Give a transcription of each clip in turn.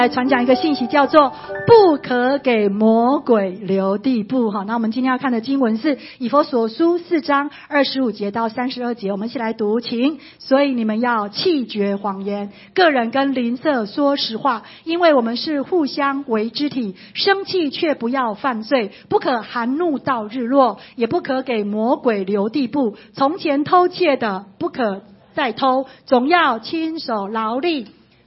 来传讲一个信息，叫做不可给魔鬼留地步。好，那我们今天要看的经文是以弗所书4章25节到32节，我们一起来读，请。所以你们要弃绝谎言，个人跟邻舍说实话，因为我们是互相为肢体，生气却不要犯罪，不可含怒到日落，也不可给魔鬼留地步。从前偷窃的不可再偷，总要亲手劳力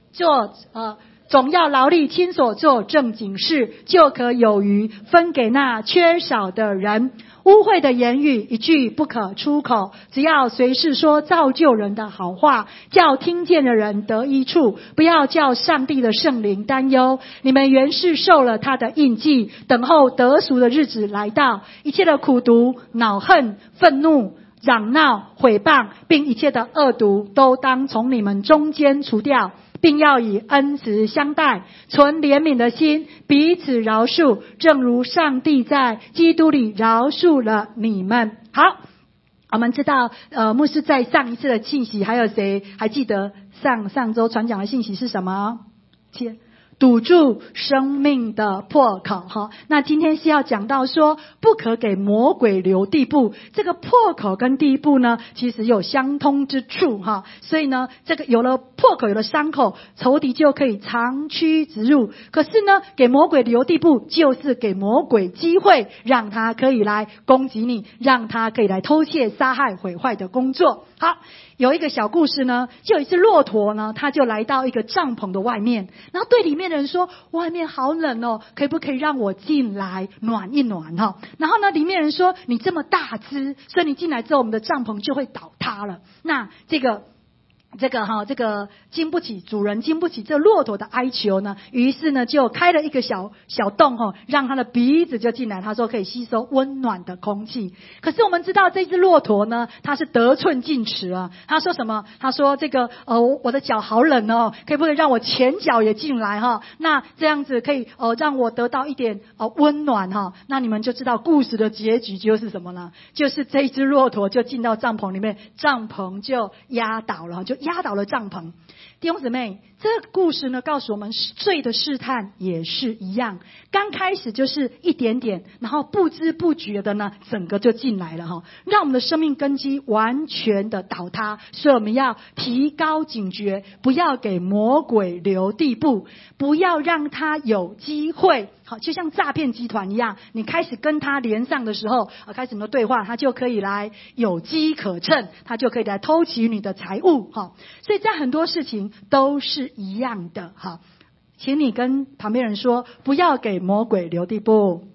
亲手做正经事，就可有余分给那缺少的人。污秽的言语一句不可出口，只要随时说造就人的好话，叫听见的人得益处，不要叫上帝的圣灵担忧。你们原是受了他的印记，等候得赎的日子来到。一切的苦毒、恼恨、愤怒、嚷闹、毁谤，并一切的恶毒，都当从你们中间除掉，并要以恩慈相待，存怜悯的心，彼此饶恕，正如上帝在基督里饶恕了你们。好，我们知道牧师在上一次的信息，还有谁还记得上周传讲的信息是什么？堵住生命的破口哈，那今天是要讲到说不可给魔鬼留地步。这个破口跟地步呢，其实有相通之处哈，所以呢，这个有了破口，有了伤口，仇敌就可以长驱直入。可是呢，给魔鬼留地步，就是给魔鬼机会，让他可以来攻击你，让他可以来偷窃、杀害、毁坏的工作。好，有一个小故事呢，就有一只骆驼呢，他就来到一个帐篷的外面，然后对里面的人说，外面好冷哦，可不可以让我进来暖一暖哈？然后呢，里面人说，你这么大只，所以你进来之后，我们的帐篷就会倒塌了。那这个经不起主人经不起这骆驼的哀求呢，于是呢就开了一个小洞让他的鼻子就进来，他说可以吸收温暖的空气。可是我们知道这只骆驼呢，它是得寸进尺啊。他说什么？他说我的脚好冷哦，可不可以让我前脚也进来哈？那这样子可以让我得到一点温暖哈。那你们就知道故事的结局就是什么了？就是这一只骆驼就进到帐篷里面，帐篷就压倒了，就压倒了帐篷。弟兄姊妹，这个故事呢，告诉我们罪的试探也是一样，刚开始就是一点点，然后不知不觉的呢，整个就进来了哈，让我们的生命根基完全的倒塌。所以我们要提高警觉，不要给魔鬼留地步，不要让他有机会。好，就像诈骗集团一样，你开始跟他连上的时候，开始你的对话，他就可以来有机可乘，他就可以来偷取你的财物哈。所以在很多事情都是一样的哈。请你跟旁边人说，不要给魔鬼留地步。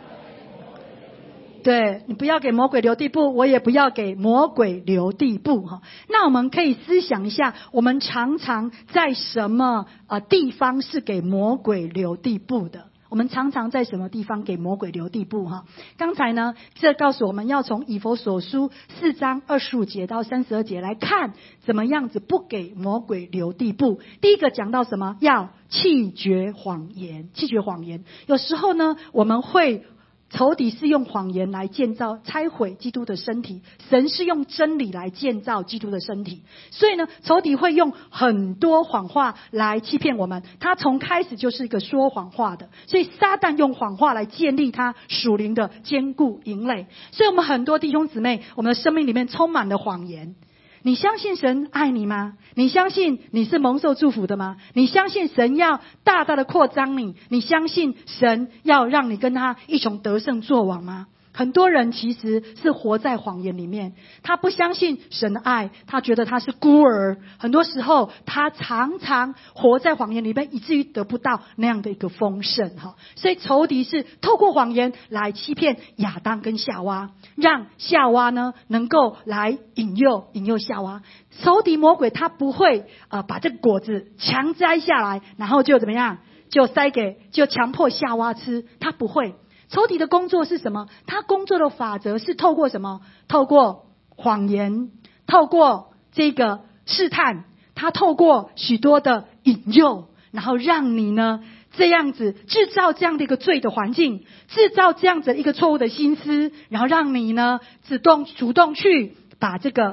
对，你不要给魔鬼留地步，我也不要给魔鬼留地步哈。那我们可以思想一下，我们常常在什么地方是给魔鬼留地步的？我们常常在什么地方给魔鬼留地步哈？刚才呢，这告诉我们要从以弗所书4章25节到32节来看，怎么样子不给魔鬼留地步。第一个讲到什么？要弃绝谎言。弃绝谎言，有时候呢，我们会仇敌是用谎言来拆毁基督的身体，神是用真理来建造基督的身体。所以呢，仇敌会用很多谎话来欺骗我们，他从开始就是一个说谎话的，所以撒旦用谎话来建立他属灵的坚固营垒。所以我们很多弟兄姊妹，我们的生命里面充满了谎言。你相信神爱你吗？你相信你是蒙受祝福的吗？你相信神要大大的扩张你？你相信神要让你跟他一同得胜作王吗？很多人其实是活在谎言里面，他不相信神的爱，他觉得他是孤儿，很多时候他常常活在谎言里面，以至于得不到那样的一个丰盛哈。所以仇敌是透过谎言来欺骗亚当跟夏娃，让夏娃呢能够来引诱夏娃。仇敌魔鬼他不会把这个果子强摘下来，然后就怎么样，就强迫夏娃吃，他不会。仇敌的工作是什么？他工作的法则是透过什么？透过谎言，透过这个试探，他透过许多的引诱，然后让你呢这样子制造这样的一个罪的环境，制造这样子一个错误的心思，然后让你呢主动去把这个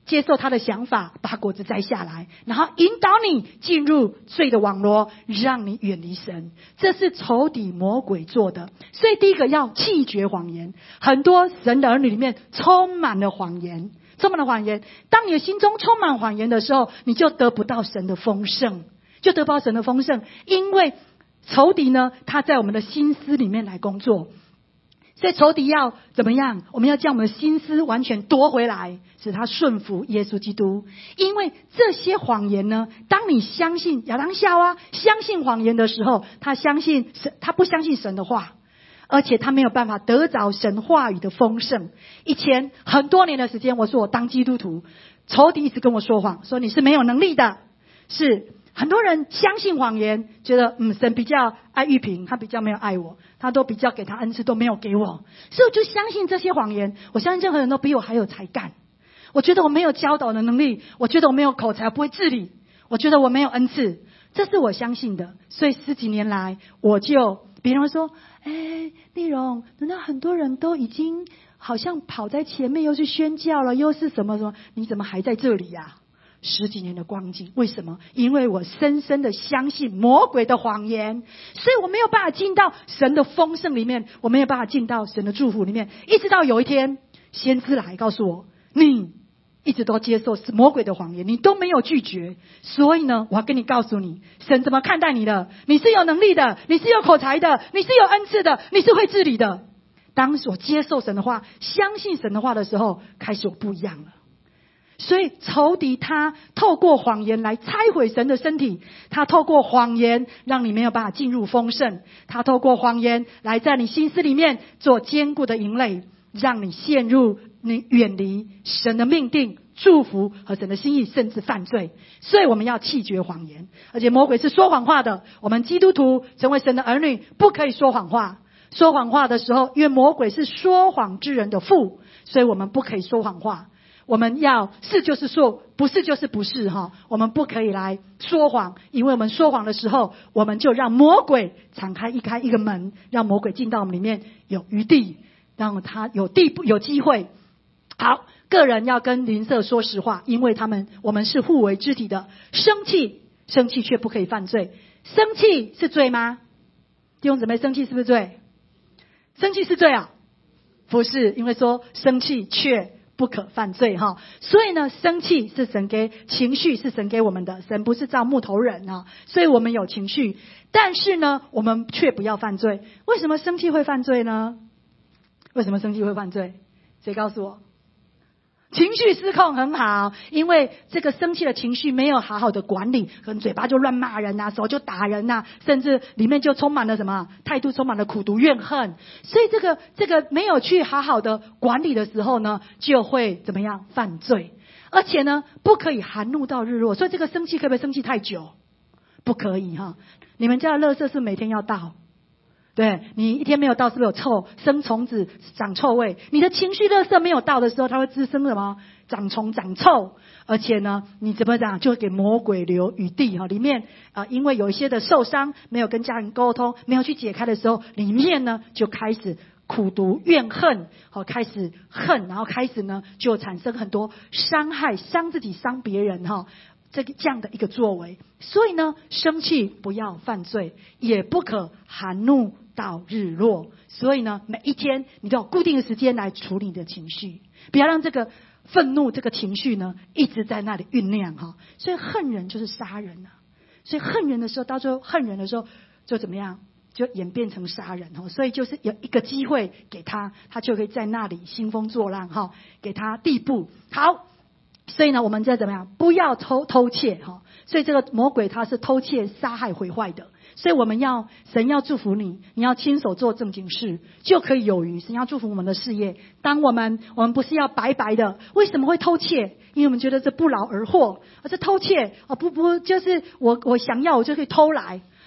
接受他的想法，把果子摘下来，然后引导你进入罪的网罗，让你远离神。这是仇敌魔鬼做的。所以第一个要弃绝谎言。很多神的儿女里面充满了谎言，充满了谎言。当你的心中充满谎言的时候，你就得不到神的丰盛，就得不到神的丰盛。因为仇敌呢，他在我们的心思里面来工作。所以仇敌要怎么样？我们要将我们的心思完全夺回来，使他顺服耶稣基督。因为这些谎言呢，当你相信亚当夏娃相信谎言的时候，他相信神，他不相信神的话，而且他没有办法得着神话语的丰盛。以前很多年的时间，我说我当基督徒，仇敌一直跟我说谎，说你是没有能力的。是很多人相信谎言，觉得神比较爱玉萍，他比较没有爱我，他都比较给他恩赐，都没有给我，所以我就相信这些谎言。我相信任何人都比我还有才干，我觉得我没有教导的能力，我觉得我没有口才，不会治理，我觉得我没有恩赐，这是我相信的。所以10几年来，我就别人说丽蓉，难道很多人都已经好像跑在前面，又去宣教了，又是什么什么，你怎么还在这里呀？10几年的光景，为什么？因为我深深的相信魔鬼的谎言，所以我没有办法进到神的丰盛里面，我没有办法进到神的祝福里面。一直到有一天，先知来告诉我，你一直都接受是魔鬼的谎言，你都没有拒绝，所以呢，我要跟你告诉你，神怎么看待你的？你是有能力的，你是有口才的，你是有恩赐的，你是会治理的。当我接受神的话，相信神的话的时候，开始我不一样了。所以仇敌他透过谎言来拆毁神的身体，他透过谎言让你没有办法进入丰盛，他透过谎言来在你心思里面做坚固的营垒，让你陷入你远离神的命定、祝福和神的心意，甚至犯罪。所以我们要弃绝谎言，而且魔鬼是说谎话的。我们基督徒成为神的儿女，不可以说谎话。说谎话的时候，因为魔鬼是说谎之人的父，所以我们不可以说谎话。我们要是就是说，不是就是不是哈。我们不可以来说谎，因为我们说谎的时候，我们就让魔鬼敞开一个门，让魔鬼进到我们里面有余地，让他有机会。好，个人要跟邻舍说实话，因为我们是互为肢体的。生气却不可以犯罪。生气是罪吗？弟兄姊妹，生气是不是罪？生气是罪啊？不是，因为说生气却不可犯罪哈。所以呢，生气是神给，情绪是神给我们的，神不是造木头人啊，所以我们有情绪，但是呢，我们却不要犯罪。为什么生气会犯罪呢？为什么生气会犯罪？谁告诉我？情绪失控很好，因为这个生气的情绪没有好好的管理，可能嘴巴就乱骂人啊，手就打人啊，甚至里面就充满了什么态度，充满了苦毒怨恨。所以这个没有去好好的管理的时候呢，就会怎么样？犯罪。而且呢，不可以含怒到日落。所以这个生气可不可以生气太久？不可以哈。你们家的垃圾是每天要倒，对，你一天没有倒，是不是有生虫子、长臭味？你的情绪垃圾没有倒的时候，它会滋生什么？长虫、长臭。而且呢，你怎么讲，就会给魔鬼留余地哈。里面因为有一些的受伤，没有跟家人沟通，没有去解开的时候，里面呢就开始苦毒怨恨，开始恨，然后开始呢就产生很多伤害，伤自己、伤别人哈。这样的一个作为。所以呢，生气不要犯罪，也不可含怒到日落。所以呢，每一天你都有固定的时间来处理你的情绪，不要让这个愤怒这个情绪呢一直在那里酝酿哈。所以恨人就是杀人啊。所以恨人的时候，到最后恨人的时候就怎么样？就演变成杀人哈。所以就是有一个机会给他，他就可以在那里兴风作浪哈，给他地步好。所以呢，我们再怎么样，不要偷窃哈。所以这个魔鬼他是偷窃、杀害、毁坏的。所以我们神要祝福你，你要亲手做正经事，就可以有余。神要祝福我们的事业。当我们不是要白白的，为什么会偷窃？因为我们觉得这不劳而获，而这偷窃不就是我想要我就可以偷来。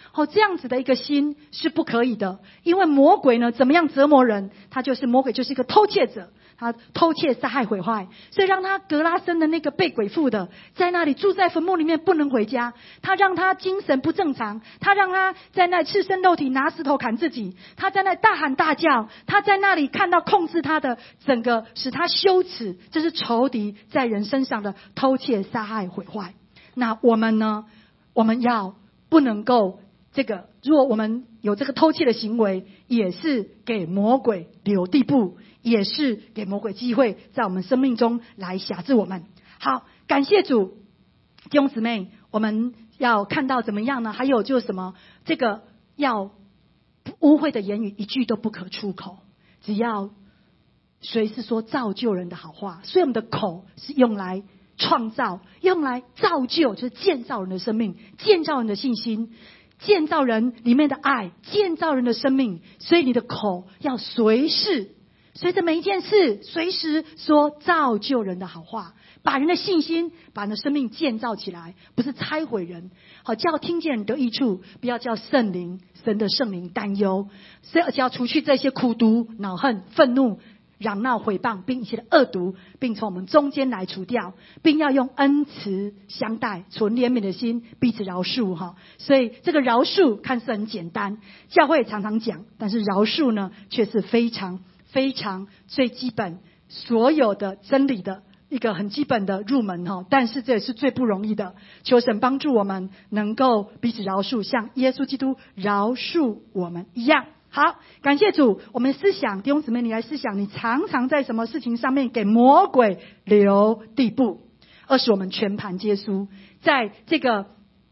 这样子的一个心是不可以的。因为魔鬼呢，怎么样折磨人？魔鬼就是一个偷窃者，他偷窃、杀害、毁坏，所以让他格拉森的那个被鬼附的，在那里住在坟墓里面不能回家。他让他精神不正常，他让他在那赤身肉体拿石头砍自己，他在那大喊大叫，他在那里看到控制他的整个，使他羞耻。这是仇敌在人身上的偷窃、杀害、毁坏。那我们呢？我们要不能够如果我们有这个偷窃的行为，也是给魔鬼留地步，也是给魔鬼机会在我们生命中来辖制我们。好，感谢主，弟兄姊妹，我们要看到怎么样呢？还有就是什么？要污秽的言语一句都不可出口，只要随时说造就人的好话。所以我们的口是用来创造，用来造就，就是建造人的生命，建造人的信心，建造人里面的爱，建造人的生命。所以你的口要随着每一件事，随时说造就人的好话，把人的信心，把人的生命建造起来，不是拆毁人。好，叫听见人得益处，不要叫神的圣灵担忧。所以而且要除去这些苦毒、恼恨、愤怒、嚷闹、毁谤，并一切的恶毒，并从我们中间来除掉，并要用恩慈相待，存怜悯的心，彼此饶恕。所以这个饶恕看似很简单，教会常常讲，但是饶恕呢，却是非常非常最基本，所有的真理的一个很基本的入门。但是这也是最不容易的。求神帮助我们能够彼此饶恕，像耶稣基督饶恕我们一样。好，感谢主。我们思想，弟兄姊妹，你来思想，你常常在什么事情上面给魔鬼留地步？二是我们全盘皆输。在这个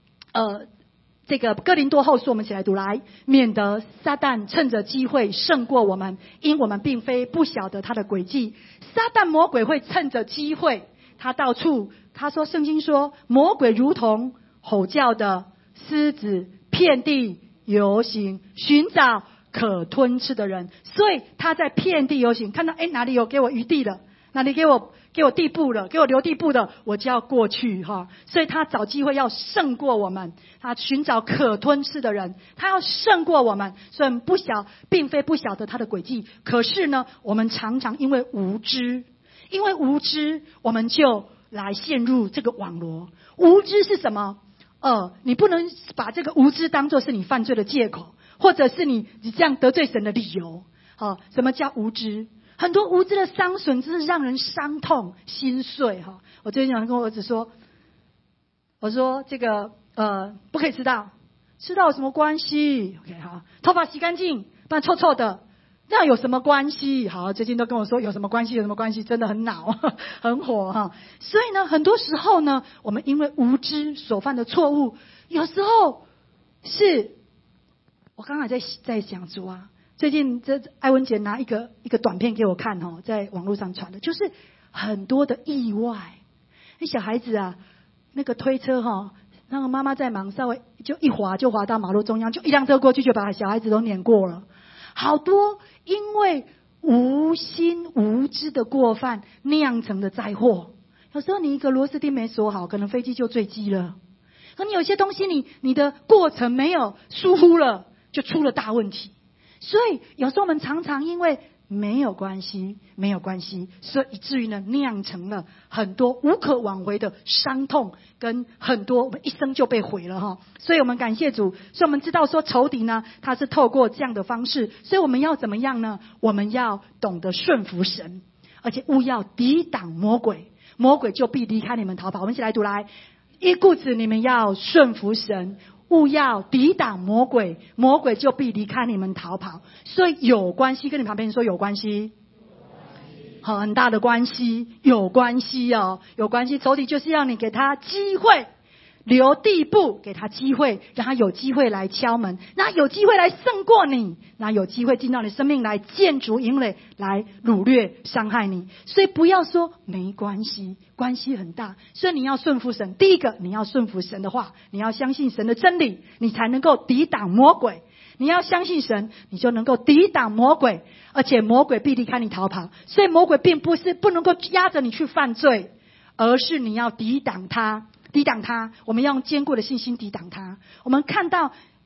哥林多后书，我们一起来读来，免得撒旦趁着机会胜过我们，因我们并非不晓得他的诡计。撒旦魔鬼会趁着机会，他到处，圣经说魔鬼如同吼叫的狮子，遍地游行，寻找可吞吃的人。所以他在遍地游行，看到哪里有给我余地了，哪里给我地步了，给我留地步的，我就要过去。所以他找机会要胜过我们，他寻找可吞吃的人，他要胜过我们。所以并非不晓得他的诡计，可是呢，我们常常因为无知，我们就来陷入这个网罗。无知是什么？你不能把这个无知当作是你犯罪的借口，或者是你这样得罪神的理由。什么叫无知？很多无知的伤损真是让人伤痛心碎。我最近想跟我儿子说，我说不可以迟到有什么关系 ？OK 好，头发洗干净，不然臭臭的，那有什么关系？好，最近都跟我说有什么关系，真的很恼很火。所以呢，很多时候呢，我们因为无知所犯的错误，有时候是我刚才在想主啊，最近这艾文姐拿一个短片给我看，在网络上传的，就是很多的意外。那小孩子啊，那个推车那个妈妈在忙，稍微就一滑就滑到马路中央，就一辆车过去就把小孩子都碾过了。好多因为无心无知的过犯酿成的灾祸。有时候你一个螺丝钉没锁好，可能飞机就坠机了。可你有些东西你的过程没有疏忽了，就出了大问题。所以有时候我们常常因为没有关系，所以以至于呢，酿成了很多无可挽回的伤痛，跟很多我们一生就被毁了。所以我们感谢主，所以我们知道说仇敌呢，他是透过这样的方式，所以我们要怎么样呢？我们要懂得顺服神，而且勿要抵挡魔鬼，魔鬼就必离开你们逃跑。我们一起来读来，故此你们要顺服神，勿要抵挡魔鬼，魔鬼就必离开你们逃跑。所以有关系，跟你旁边说有关系，很大的关系，有关系。仇敌就是要你给他机会，留地步，给他机会，让他有机会来敲门，那有机会来胜过你，那有机会进到你生命来建筑营垒，来掳掠伤害你。所以不要说没关系，关系很大。所以你要顺服神，第一个你要顺服神的话，你要相信神的真理，你才能够抵挡魔鬼。你要相信神，你就能够抵挡魔鬼，而且魔鬼必离开你逃跑。所以魔鬼并不是不能够压着你去犯罪，而是你要抵挡他。我们要用坚固的信心抵挡他。我们看到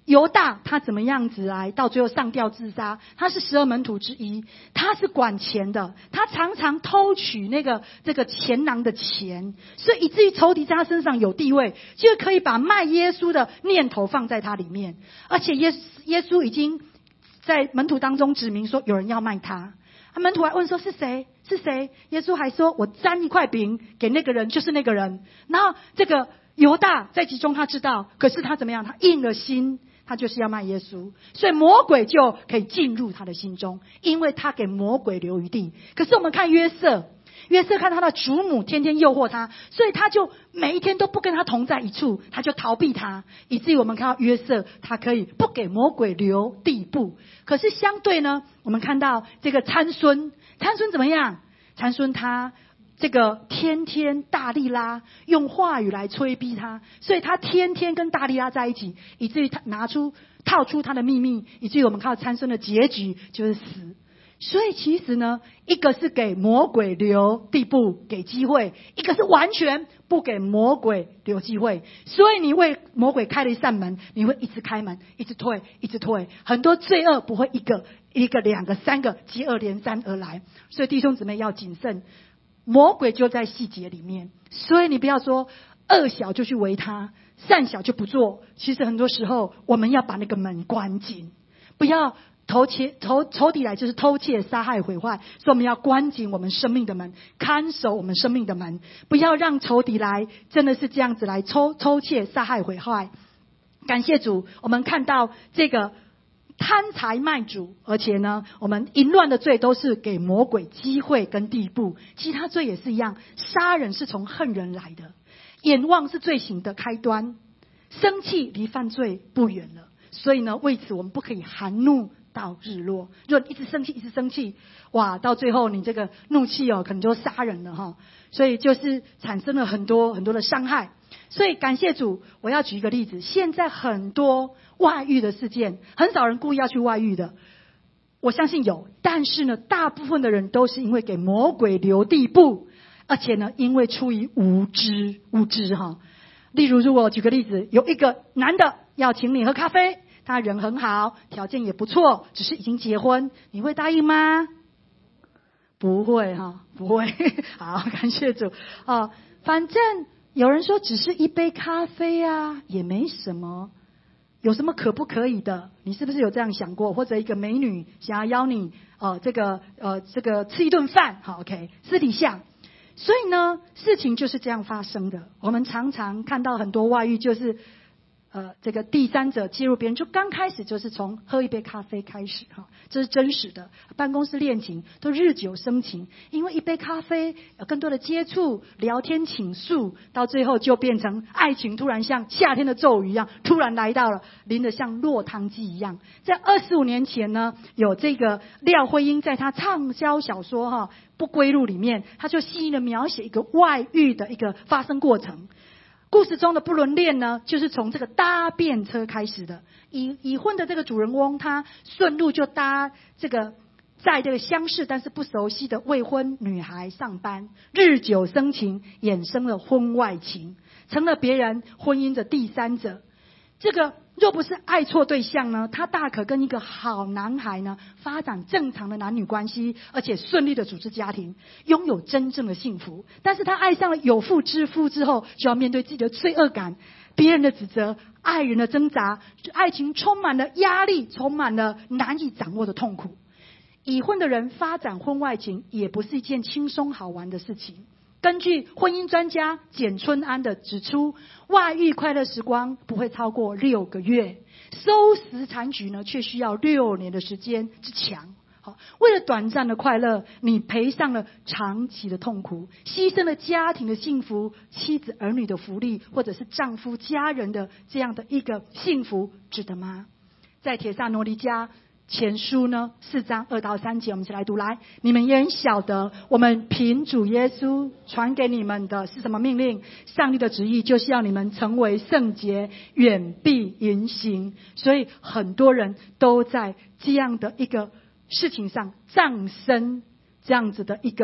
犹大他怎么样子来到最后上吊自杀？他是12门徒之一，他是管钱的，他常常偷取这个钱囊的钱，所以以至于仇敌在他身上有地位，就可以把卖耶稣的念头放在他里面。而且耶稣已经在门徒当中指明说有人要卖他，门徒还问说是谁？是谁？耶稣还说我沾一块饼给那个人，就是那个人。然后这个犹大在其中他知道，可是他怎么样？他硬了心，他就是要卖耶稣，所以魔鬼就可以进入他的心中，因为他给魔鬼留余地。可是我们看约瑟看他的主母天天诱惑他，所以他就每一天都不跟他同在一处，他就逃避他，以至于我们看到约瑟他可以不给魔鬼留地步。可是相对呢，我们看到这个参孙怎么样？参孙他这个天天大利拉用话语来催逼他，所以他天天跟大利拉在一起，以至于他套出他的秘密，以至于我们看到参孙的结局就是死。所以其实呢，一个是给魔鬼留地步给机会，一个是完全不给魔鬼留机会。所以你为魔鬼开了一扇门，你会一直开门，一直退，很多罪恶不会一个两个三个接二连三而来。所以弟兄姊妹要谨慎，魔鬼就在细节里面。所以你不要说恶小就去围他，善小就不做。其实很多时候我们要把那个门关紧，不要仇敌来就是偷窃杀害毁坏，所以我们要关紧我们生命的门，看守我们生命的门，不要让仇敌来真的是这样子来偷窃杀害毁坏。感谢主，我们看到这个贪财卖主，而且呢我们淫乱的罪都是给魔鬼机会跟地步，其他罪也是一样。杀人是从恨人来的，眼望是罪行的开端，生气离犯罪不远了。所以呢，为此我们不可以含怒到日落。如果一直生气，哇，到最后你这个怒气可能就杀人了哈。所以就是产生了很多很多的伤害。所以感谢主，我要举一个例子，现在很多外遇的事件，很少人故意要去外遇的，我相信有，但是呢，大部分的人都是因为给魔鬼留地步，而且呢，因为出于无知哈。例如，如果举个例子，有一个男的要请你喝咖啡，他人很好，条件也不错，只是已经结婚，你会答应吗？不会哈，不会。好，感谢主啊。反正有人说只是一杯咖啡啊，也没什么，有什么可不可以的？你是不是有这样想过？或者一个美女想要邀你这个吃一顿饭，好 OK， 私底下。所以呢，事情就是这样发生的。我们常常看到很多外遇，就是这个第三者介入别人，就刚开始就是从喝一杯咖啡开始哈，这是真实的。办公室恋情都日久生情，因为一杯咖啡有更多的接触、聊天、倾诉，到最后就变成爱情突然像夏天的骤雨一样，突然来到了，淋得像落汤鸡一样。在25年前呢，有这个廖辉英在他畅销小说《不归路》里面，他就细腻的描写一个外遇的一个发生过程。故事中的不伦恋呢，就是从这个搭便车开始的。已婚的这个主人翁，他顺路就搭在这个相识但是不熟悉的未婚女孩上班，日久生情，衍生了婚外情，成了别人婚姻的第三者。这个若不是爱错对象呢，他大可跟一个好男孩呢发展正常的男女关系，而且顺利的组织家庭，拥有真正的幸福。但是他爱上了有妇之夫之后，就要面对自己的罪恶感、别人的指责、爱人的挣扎，爱情充满了压力，充满了难以掌握的痛苦。已婚的人发展婚外情也不是一件轻松好玩的事情。根据婚姻专家简春安的指出，外遇快乐时光不会超过6个月，收拾残局呢却需要6年的时间之强。好，为了短暂的快乐，你赔上了长期的痛苦，牺牲了家庭的幸福、妻子儿女的福利，或者是丈夫家人的这样的一个幸福，值得吗？在帖撒罗尼迦前书呢4章2到3节，我们一起来读。来，你们也很晓得，我们凭主耶稣传给你们的是什么命令？上帝的旨意就是要你们成为圣洁，远避淫行。所以很多人都在这样的一个事情上葬身这样子的一个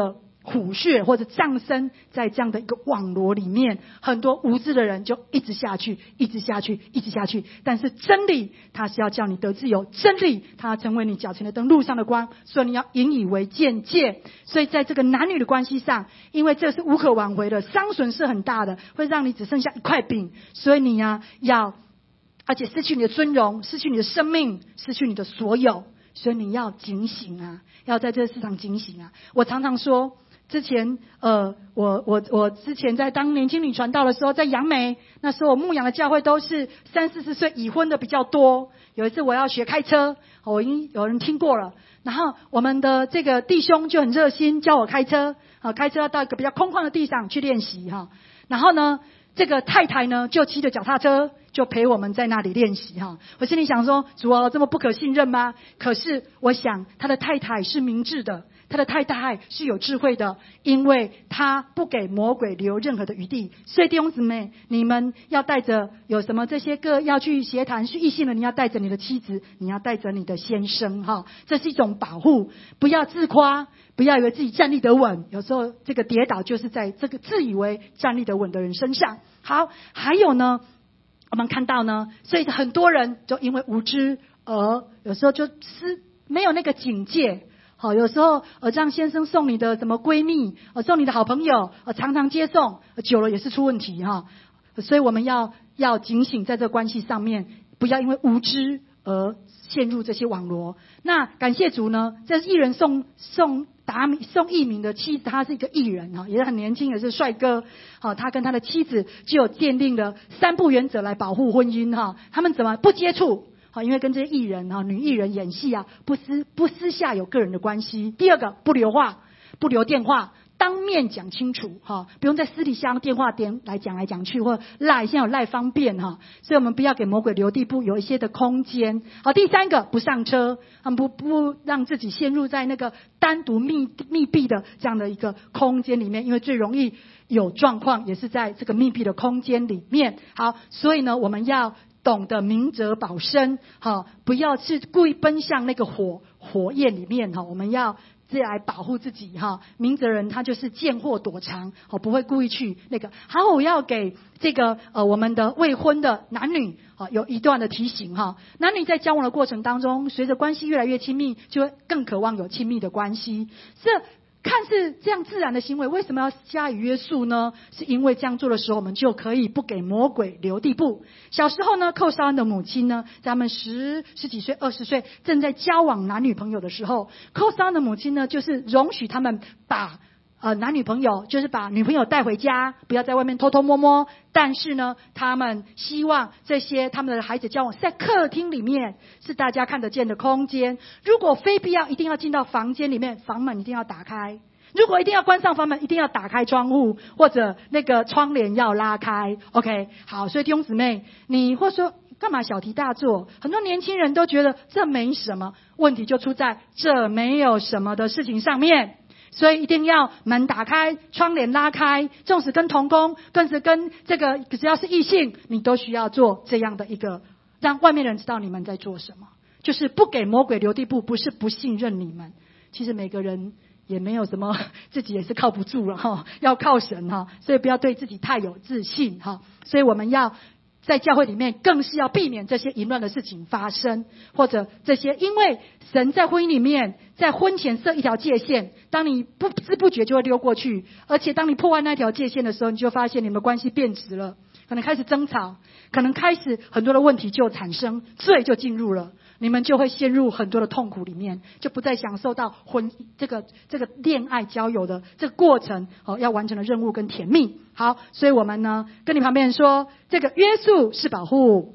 虎穴或者葬身在这样的一个网罗里面，很多无知的人就一直下去，一直下去，一直下去。但是真理它是要叫你得自由，真理它成为你脚前的灯，路上的光，所以你要引以为鉴戒。所以在这个男女的关系上，因为这是无可挽回的，伤损是很大的，会让你只剩下一块饼，所以你要而且失去你的尊荣，失去你的生命，失去你的所有。所以你要警醒啊，要在这个市场警醒啊。我常常说，之前我之前在当年轻女传道的时候，在杨梅，那时候我牧养的教会都是30-40岁已婚的比较多。有一次我要学开车，我已经有人听过了，然后我们的这个弟兄就很热心教我开车，开车要到一个比较空旷的地上去练习哈。然后呢，这个太太呢就骑着脚踏车就陪我们在那里练习哈。我心里想说，主啊，这么不可信任吗？可是我想他的太太是明智的，他的太太是有智慧的，因为他不给魔鬼留任何的余地。所以弟兄姊妹，你们要带着有什么这些个要去协谈去异性的，你要带着你的妻子，你要带着你的先生哈，这是一种保护。不要自夸，不要以为自己站立得稳，有时候这个跌倒就是在这个自以为站立得稳的人身上。好，还有呢，我们看到呢，所以很多人就因为无知而有时候没有那个警戒。好，有时候让先生送你的什么闺蜜，送你的好朋友，常常接送，久了也是出问题哈。所以我们要警醒，在这个关系上面，不要因为无知而陷入这些网罗。那感谢主呢，这艺人宋逸民的妻子，他是一个艺人哈，也是很年轻，也是帅哥。好，他跟他的妻子就有奠定了3不原则来保护婚姻哈。他们怎么不接触？好，因为跟这些艺人啊、女艺人演戏啊，不私下有个人的关系。第二个，不留话，不留电话，当面讲清楚哈，不用在私底下用电话点来讲来讲去，或赖，现在有赖方便哈，所以我们不要给魔鬼留地步，有一些的空间。好，第三个，不上车，不让自己陷入在那个单独密闭的这样的一个空间里面，因为最容易有状况也是在这个密闭的空间里面。好，所以呢，我们要懂得明哲保身，不要是故意奔向那个火焰里面，我们要这来保护自己哈。明哲人他就是见祸躲藏，不会故意去那个。好，我要给这个我们的未婚的男女有一段的提醒哈。男女在交往的过程当中，随着关系越来越亲密，就会更渴望有亲密的关系。看似这样自然的行为，为什么要加以约束呢？是因为这样做的时候，我们就可以不给魔鬼留地步。小时候呢，寇绍恩的母亲呢，在他们十几岁、20岁正在交往男女朋友的时候，寇绍恩的母亲呢，就是容许他们把男女朋友，就是把女朋友带回家，不要在外面偷偷摸摸。但是呢，他们希望这些他们的孩子交往在客厅里面，是大家看得见的空间。如果非必要，一定要进到房间里面，房门一定要打开。如果一定要关上房门，一定要打开窗户，或者那个窗帘要拉开。OK， 好，所以弟兄姊妹，你或说干嘛小题大做？很多年轻人都觉得这没什么，问题就出在这没有什么的事情上面。所以一定要门打开，窗帘拉开，纵使跟同工，更是跟这个只要是异性，你都需要做这样的一个，让外面人知道你们在做什么，就是不给魔鬼留地步，不是不信任你们。其实每个人也没有什么，自己也是靠不住了哈，要靠神哈，所以不要对自己太有自信哈。所以我们要在教会里面更是要避免这些淫乱的事情发生，或者这些，因为神在婚姻里面，在婚前设一条界限，当你不知不觉就会溜过去，而且当你破坏那条界限的时候，你就发现你们关系变质了，可能开始争吵，可能开始很多的问题就产生，罪就进入了，你们就会陷入很多的痛苦里面，就不再享受到这个恋爱交友的这个过程要完成的任务跟甜蜜。好，所以我们呢跟你旁边人说，这个约束是保护。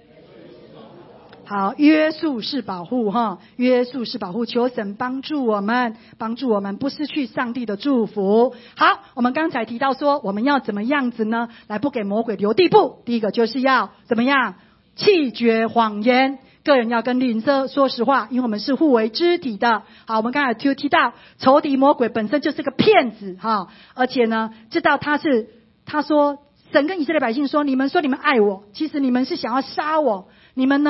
好，约束是保护哈，约束是保护，求神帮助我们不失去上帝的祝福。好，我们刚才提到说，我们要怎么样子呢，来不给魔鬼留地步？第一个就是要怎么样，弃绝谎言，个人要跟邻舍说实话，因为我们是互为肢体的。好，我们刚才就提到仇敌魔鬼本身就是个骗子哈，而且呢知道他说神跟以色列百姓说，你们说你们爱我，其实你们是想要杀我，你们呢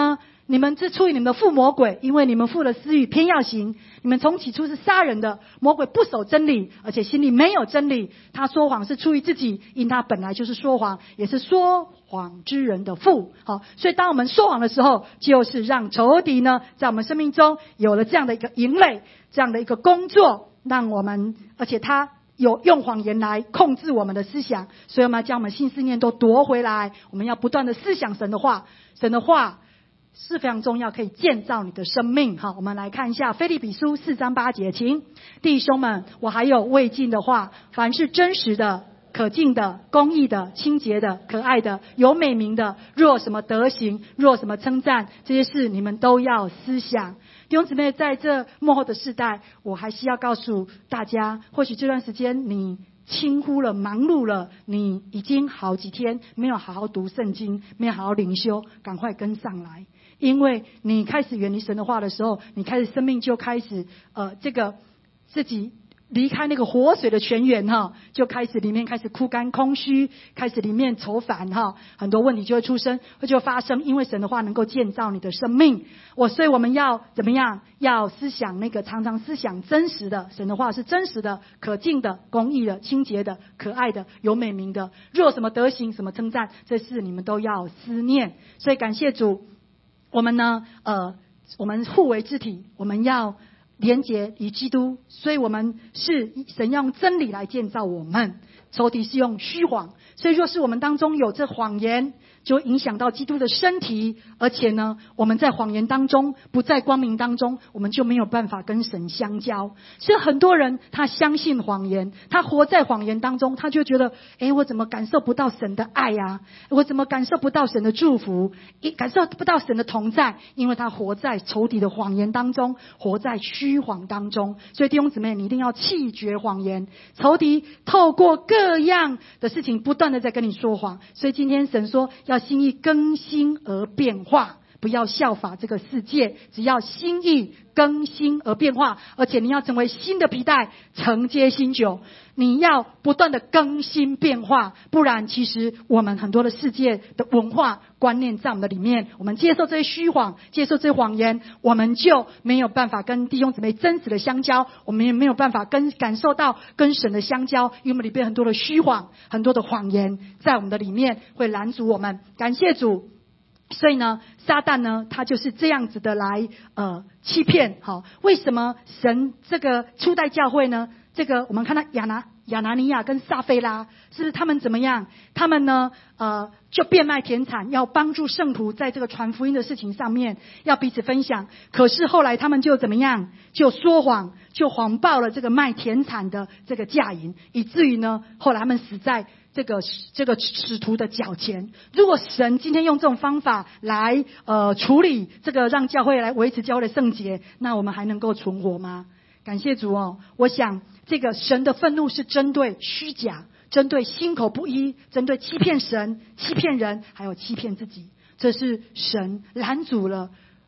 你们是出于你们的父魔鬼，因为你们父的私欲偏要行。你们从起初是杀人的，魔鬼不守真理，而且心里没有真理。他说谎是出于自己，因他本来就是说谎，也是说谎之人的父。好，所以当我们说谎的时候，就是让仇敌呢在我们生命中有了这样的一个营垒，这样的一个工作，让我们，而且他有用谎言来控制我们的思想，所以我们要将我们心思念都夺回来。我们要不断的思想神的话，神的话是非常重要，可以建造你的生命。好，我们来看一下腓立比书4章8节，请弟兄们，我还有未尽的话，凡是真实的、可敬的、公义的、清洁的、可爱的、有美名的，若什么德行，若什么称赞，这些事你们都要思想。弟兄姊妹，在这末后的世代，我还是要告诉大家，或许这段时间你轻忽了、忙碌了，你已经好几天没有好好读圣经，没有好好灵修，赶快跟上来。因为你开始远离神的话的时候，你开始生命就开始这个自己离开那个活水的泉源就开始里面开始枯干空虚，开始里面愁烦很多问题就会出生，就会发生。因为神的话能够建造你的生命，所以我们要怎么样？要思想那个常常思想真实的，神的话是真实的、可敬的、公义的、清洁的、可爱的、有美名的。若什么德行、什么称赞，这事你们都要思念。所以感谢主，我们呢我们互为肢体，我们要连结于基督，所以我们是神要用真理来建造我们，仇敌是用虚谎。所以若是我们当中有这谎言，就影响到基督的身体，而且呢我们在谎言当中，不在光明当中，我们就没有办法跟神相交。所以很多人他相信谎言，他活在谎言当中，他就觉得我怎么感受不到神的爱啊，我怎么感受不到神的祝福，感受不到神的同在，因为他活在仇敌的谎言当中，活在虚谎当中。所以弟兄姊妹，你一定要弃绝谎言。仇敌透过各样的事情不断的在跟你说谎，所以今天神说要心意更新而变化，不要效法这个世界，只要心意更新而变化。而且你要成为新的皮带，承接新酒，你要不断的更新变化，不然其实我们很多的世界的文化观念在我们的里面，我们接受这些虚谎，接受这些谎言，我们就没有办法跟弟兄姊妹真实的相交，我们也没有办法感受到跟神的相交，因为我们里面很多的虚谎，很多的谎言在我们的里面会拦阻我们。感谢主。所以呢，撒旦呢，他就是这样子的来欺骗。好，为什么神这个初代教会呢？这个我们看到亚拿尼亚跟撒非拉，是不是他们怎么样？他们呢就变卖田产，要帮助圣徒在这个传福音的事情上面要彼此分享。可是后来他们就怎么样？就说谎，就谎报了这个卖田产的这个价银，以至于呢后来他们死在这个使徒的脚前。如果神今天用这种方法来处理这个，让教会来维持教会的圣洁，那我们还能够存活吗？感谢主我想这个神的愤怒是针对虚假，针对心口不一，针对欺骗神、欺骗人，还有欺骗自己。这是神拦阻了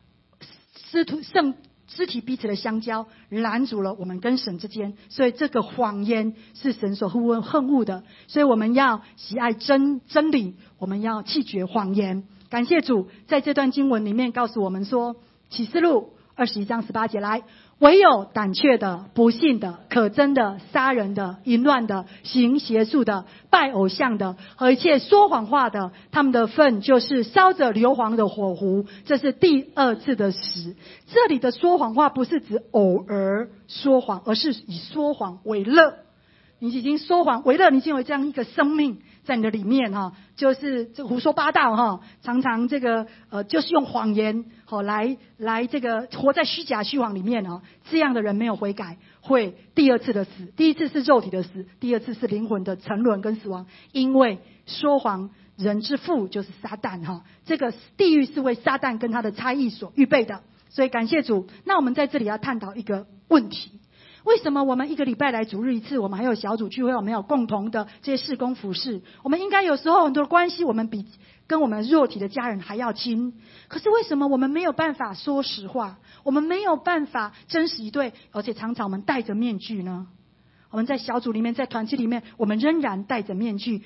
肢体彼此的相交，拦阻了我们跟神之间。所以这个谎言是神所恨恶的，所以我们要喜爱真理，我们要弃绝谎言。感谢主，在这段经文里面告诉我们说，启示录21章18节，来，唯有胆怯的、不信的、可憎的、杀人的、淫乱的、行邪术的、拜偶像的和一切说谎话的，他们的份就是烧着硫磺的火湖，这是第二次的死。这里的说谎话不是指偶尔说谎，而是以说谎为乐。你已经说谎为乐，你已经有这样一个生命在你的里面就是这胡说八道常常这个就是用谎言来这个活在虚假虚谎里面这样的人没有悔改，会第二次的死。第一次是肉体的死，第二次是灵魂的沉沦跟死亡。因为说谎人之父就是撒旦这个地狱是为撒旦跟他的差役所预备的。所以感谢主。那我们在这里要探讨一个问题，为什么我们一个礼拜来主日一次，我们还有小组聚会，我们有共同的这些事工服事，我们应该有时候很多的关系我们比跟我们肉体的家人还要亲，可是为什么我们没有办法说实话，我们没有办法真实以对，而且常常我们戴着面具呢？我们在小组里面，在团契里面，我们仍然戴着面具，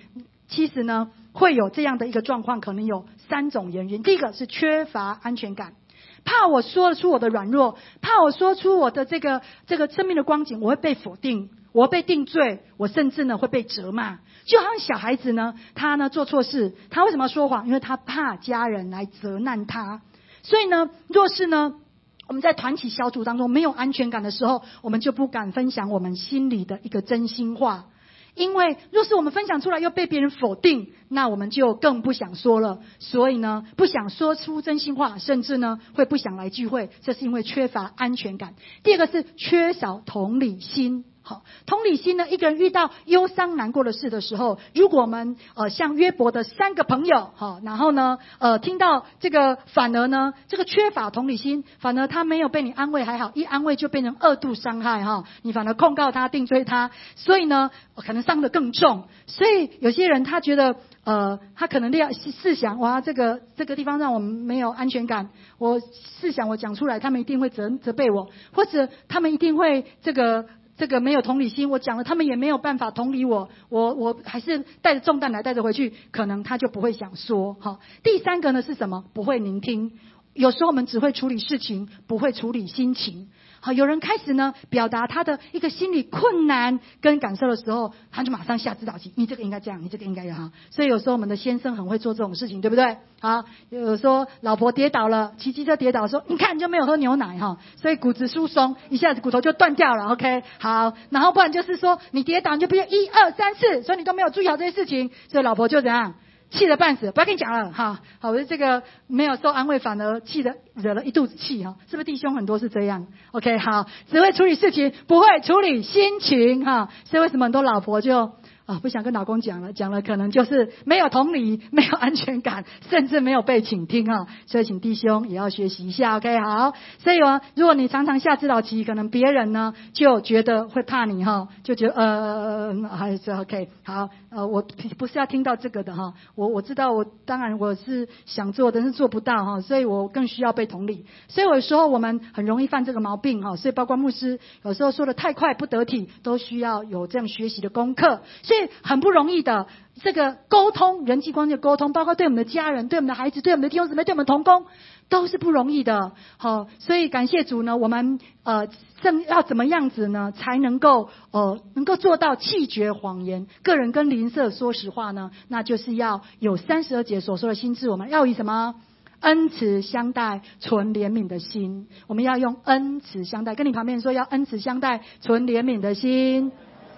其实呢会有这样的一个状况，可能有3种原因。第一个是缺乏安全感，怕我说出我的软弱，怕我说出我的这个生命的光景，我会被否定，我会被定罪，我甚至呢会被责骂。就好像小孩子呢，他呢做错事，他为什么要说谎？因为他怕家人来责难他。所以呢，若是呢我们在团体小组当中没有安全感的时候，我们就不敢分享我们心里的一个真心话。因为若是我们分享出来又被别人否定，那我们就更不想说了。所以呢，不想说出真心话，甚至呢会不想来聚会，这是因为缺乏安全感。第二个是缺少同理心。好，同理心呢，一个人遇到忧伤难过的事的时候，如果我们像约伯的3个朋友，然后呢听到这个，反而呢这个缺乏同理心，反而他没有被你安慰还好，一安慰就变成2度伤害你反而控告他，定罪他，所以呢可能伤得更重。所以有些人他觉得他可能试想，哇，这个地方让我们没有安全感，我试想我讲出来，他们一定会责备我，或者他们一定会这个没有同理心，我讲了他们也没有办法同理我还是带着重担来带着回去，可能他就不会想说。第3个呢是什么？不会聆听。有时候我们只会处理事情，不会处理心情。好，有人开始呢表达他的一个心理困难跟感受的时候，他就马上下指导棋，你这个应该这样，你这个应该要所以有时候我们的先生很会做这种事情，对不对？好，有时候老婆跌倒了，骑机车跌倒说，你看你就没有喝牛奶所以骨质疏松，一下子骨头就断掉了。OK， 好，然后不然就是说你跌倒你就变1、2、3、4，所以你都没有注意好这些事情，所以老婆就怎样？气得半死，不要跟你讲了好，我这个没有受安慰，反而气得惹了一肚子气是不是弟兄很多是这样 ？OK， 好，只会处理事情，不会处理心情所以为什么很多老婆就不想跟老公讲了可能就是没有同理，没有安全感，甚至没有被倾听所以请弟兄也要学习一下 OK 好，所以如果你常常下指导棋，可能别人呢就觉得会怕你就觉得还是 OK 好我不是要听到这个的我知道当然我是想做但是做不到所以我更需要被同理。所以有时候我们很容易犯这个毛病所以包括牧师有时候说的太快不得体，都需要有这样学习的功课。所以很不容易的这个沟通，人际关系的沟通，包括对我们的家人，对我们的孩子，对我们的弟兄姊妹，对我们同工，都是不容易的所以感谢主呢，我们要怎么样子呢才能够做到弃绝谎言，个人跟邻舍说实话呢？那就是要有32节所说的心智，我们要以什么？恩慈相待，存怜悯的心。我们要用恩慈相待，跟你旁边说要恩慈相待，存怜悯的心。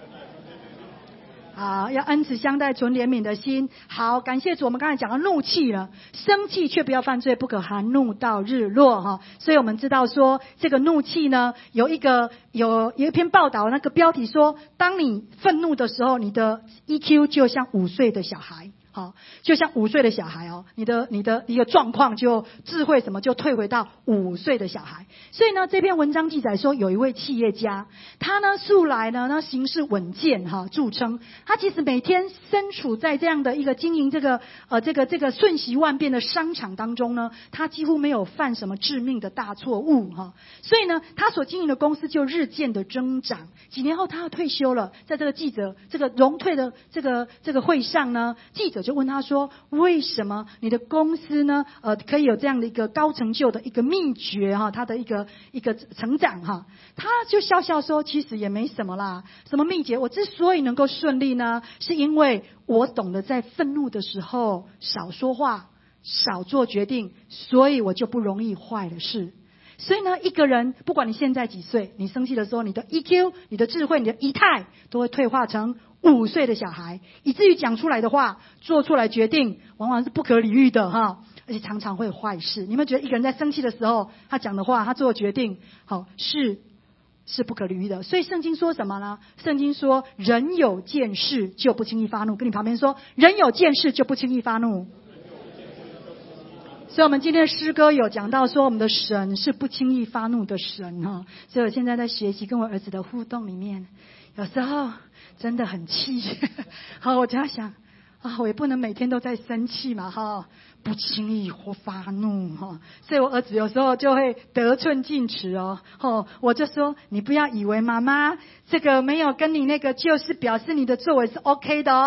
好，要恩慈相待，存怜悯的心。好，感谢主，我们刚才讲到怒气了，生气却不要犯罪，不可含怒到日落所以我们知道说这个怒气呢，有一篇报道，那个标题说，当你愤怒的时候，你的 EQ 就像5岁的小孩。好，就像5岁的小孩你的一个状况就智慧什么就退回到5岁的小孩。所以呢，这篇文章记载说，有一位企业家，他呢素来呢那行事稳健著称。他其实每天身处在这样的一个经营这个瞬息万变的商场当中呢，他几乎没有犯什么致命的大错误所以呢，他所经营的公司就日渐的增长。几年后他要退休了，在这个记者这个荣退的这个会上呢，记者就问他说，为什么你的公司呢可以有这样的一个高成就的一个秘诀他的一个成长他就笑笑说，其实也没什么啦，什么秘诀，我之所以能够顺利呢，是因为我懂得在愤怒的时候少说话，少做决定，所以我就不容易坏了事。所以呢，一个人不管你现在几岁，你生气的时候，你的 EQ、你的智慧、你的仪态都会退化成5岁的小孩，以至于讲出来的话、做出来决定往往是不可理喻的而且常常会坏事。你们觉得一个人在生气的时候，他讲的话、他做的决定是不可理喻的。所以圣经说什么呢？圣经说，人有见识就不轻易发怒。跟你旁边说，人有见识就不轻易发怒。所以我们今天的诗歌有讲到说，我们的神是不轻易发怒的神所以我现在在学习跟我儿子的互动里面，有时候真的很气我就要想我也不能每天都在生气嘛不轻易或发怒所以我儿子有时候就会得寸进尺我就说，你不要以为妈妈这个没有跟你那个，就是表示你的作为是 OK 的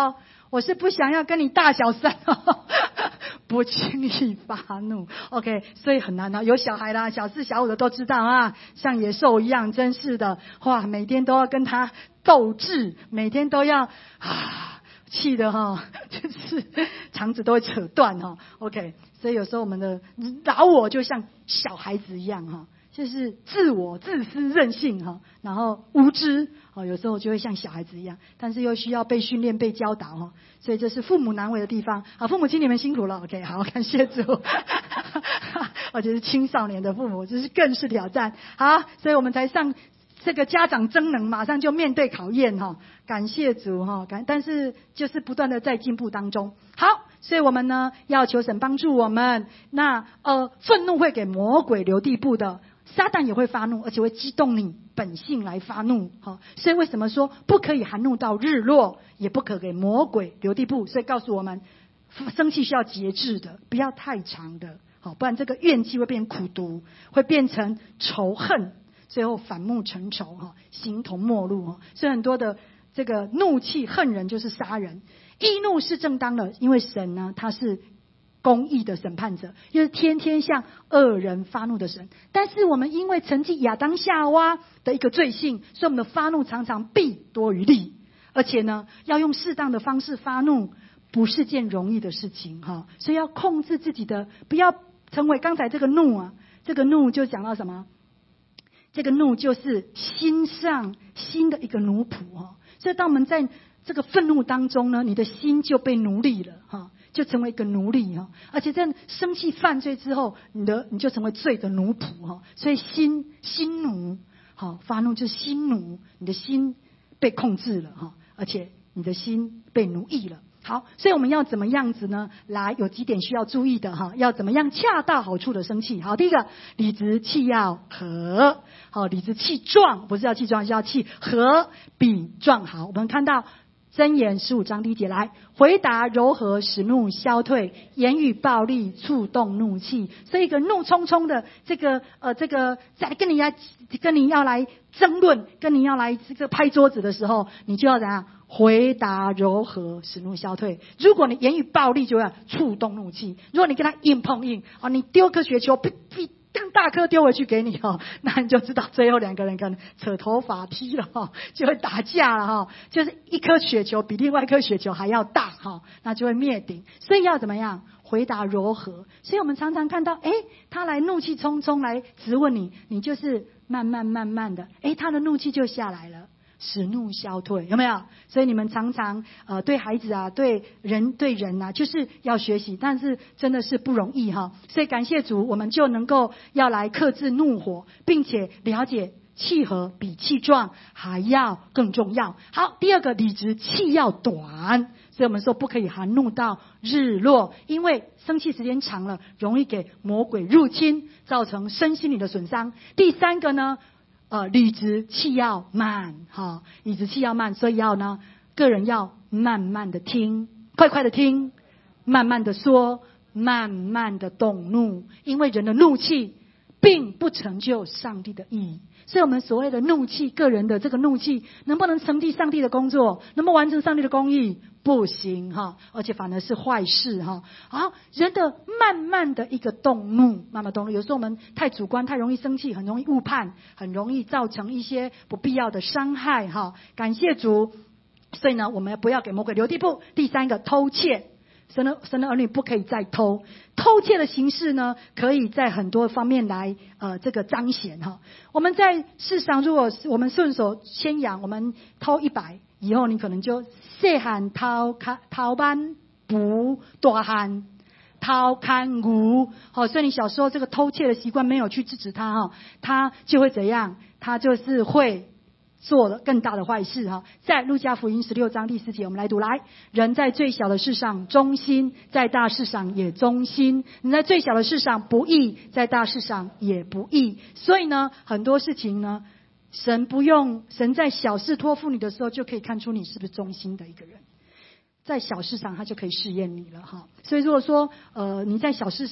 我是不想要跟你大小声不轻易发怒 OK， 所以很难啊，有小孩啦，小4小5的都知道啊，像野兽一样，真是的，哇，每天都要跟他斗智，每天都要气的就是肠子都会扯断OK， 所以有时候我们的老我就像小孩子一样就是自我、自私、任性然后无知有时候就会像小孩子一样，但是又需要被训练、被教导所以这是父母难为的地方。好，父母亲你们辛苦了 OK， 好，感谢主而且是青少年的父母，这是更是挑战。好，所以我们才上这个家长真能马上就面对考验感谢主但是就是不断的在进步当中。好，所以我们呢要求神帮助我们。那愤怒会给魔鬼留地步的，撒旦也会发怒，而且会激动你本性来发怒所以为什么说不可以含怒到日落，也不可给魔鬼留地步？所以告诉我们生气需要节制的，不要太长的不然这个怨气会变苦毒，会变成仇恨，最后反目成仇形同陌路所以很多的这个怒气恨人就是杀人。易怒是正当的，因为神呢他是公义的审判者，就是天天向恶人发怒的神。但是我们因为承继亚当夏娃的一个罪性，所以我们的发怒常常弊多于利，而且呢要用适当的方式发怒不是件容易的事情所以要控制自己的，不要成为刚才这个怒这个怒就讲到什么？这个怒就是心上心的一个奴仆所以当我们在这个愤怒当中呢，你的心就被奴隶了就成为一个奴隶而且在生气犯罪之后，你就成为罪的奴仆所以心奴发怒就是心奴，你的心被控制了而且你的心被奴役了。好，所以我们要怎么样子呢？来，有几点需要注意的要怎么样恰到好处的生气。好，第一个，理直气要和理直气壮，不是要气壮，是要气和比壮好。我们看到箴言15章第1节，来，回答柔和使怒消退，言语暴力触动怒气。所以一个怒冲冲的这个在跟你要来争论，跟你要来这个拍桌子的时候，你就要怎样？回答柔和使怒消退。如果你言语暴力，就要触动怒气。如果你跟他硬碰硬你丢颗雪球更大颗丢回去给你那你就知道最后两个人可能扯头发踢了就会打架了就是一颗雪球比另外一颗雪球还要大那就会灭顶。所以要怎么样？回答柔和。所以我们常常看到他来怒气冲冲来质问你，你就是慢慢的他的怒气就下来了，使怒消退，有没有？所以你们常常对孩子对人就是要学习，但是真的是不容易所以感谢主，我们就能够要来克制怒火，并且了解气和比气壮还要更重要。好，第二个，理直气要短。所以我们说不可以含怒到日落，因为生气时间长了，容易给魔鬼入侵，造成身心灵的损伤。第三个呢，理直气要慢理直气要慢，所以要呢，个人要慢慢的听，快快的听，慢慢的说，慢慢的动怒，因为人的怒气并不成就上帝的意义。所以我们所谓的怒气，个人的这个怒气能不能成就上帝的工作，能不能完成上帝的公义？不行而且反而是坏事好，人的慢慢的一个动怒，慢慢动怒，有时候我们太主观，太容易生气，很容易误判，很容易造成一些不必要的伤害感谢主。所以呢，我们不要给魔鬼留地步。第三个，偷窃。神的儿女不可以再偷窃的形式呢，可以在很多方面来这个彰显我们在世上，如果我们顺手牵羊，我们偷100，以后你可能就细汉偷班不大汉偷看牛所以你小时候这个偷窃的习惯没有去制止他他就会怎样？他就是会做了更大的坏事在路加福音16章第4节，我们来读，来，人在最小的事上忠心，在大事上也忠心；你在最小的事上不义，在大事上也不义。所以呢，很多事情呢，神在小事托付你的时候，就可以看出你是不是忠心的一个人。在小事上他就可以试验你了所以如果说你在小事上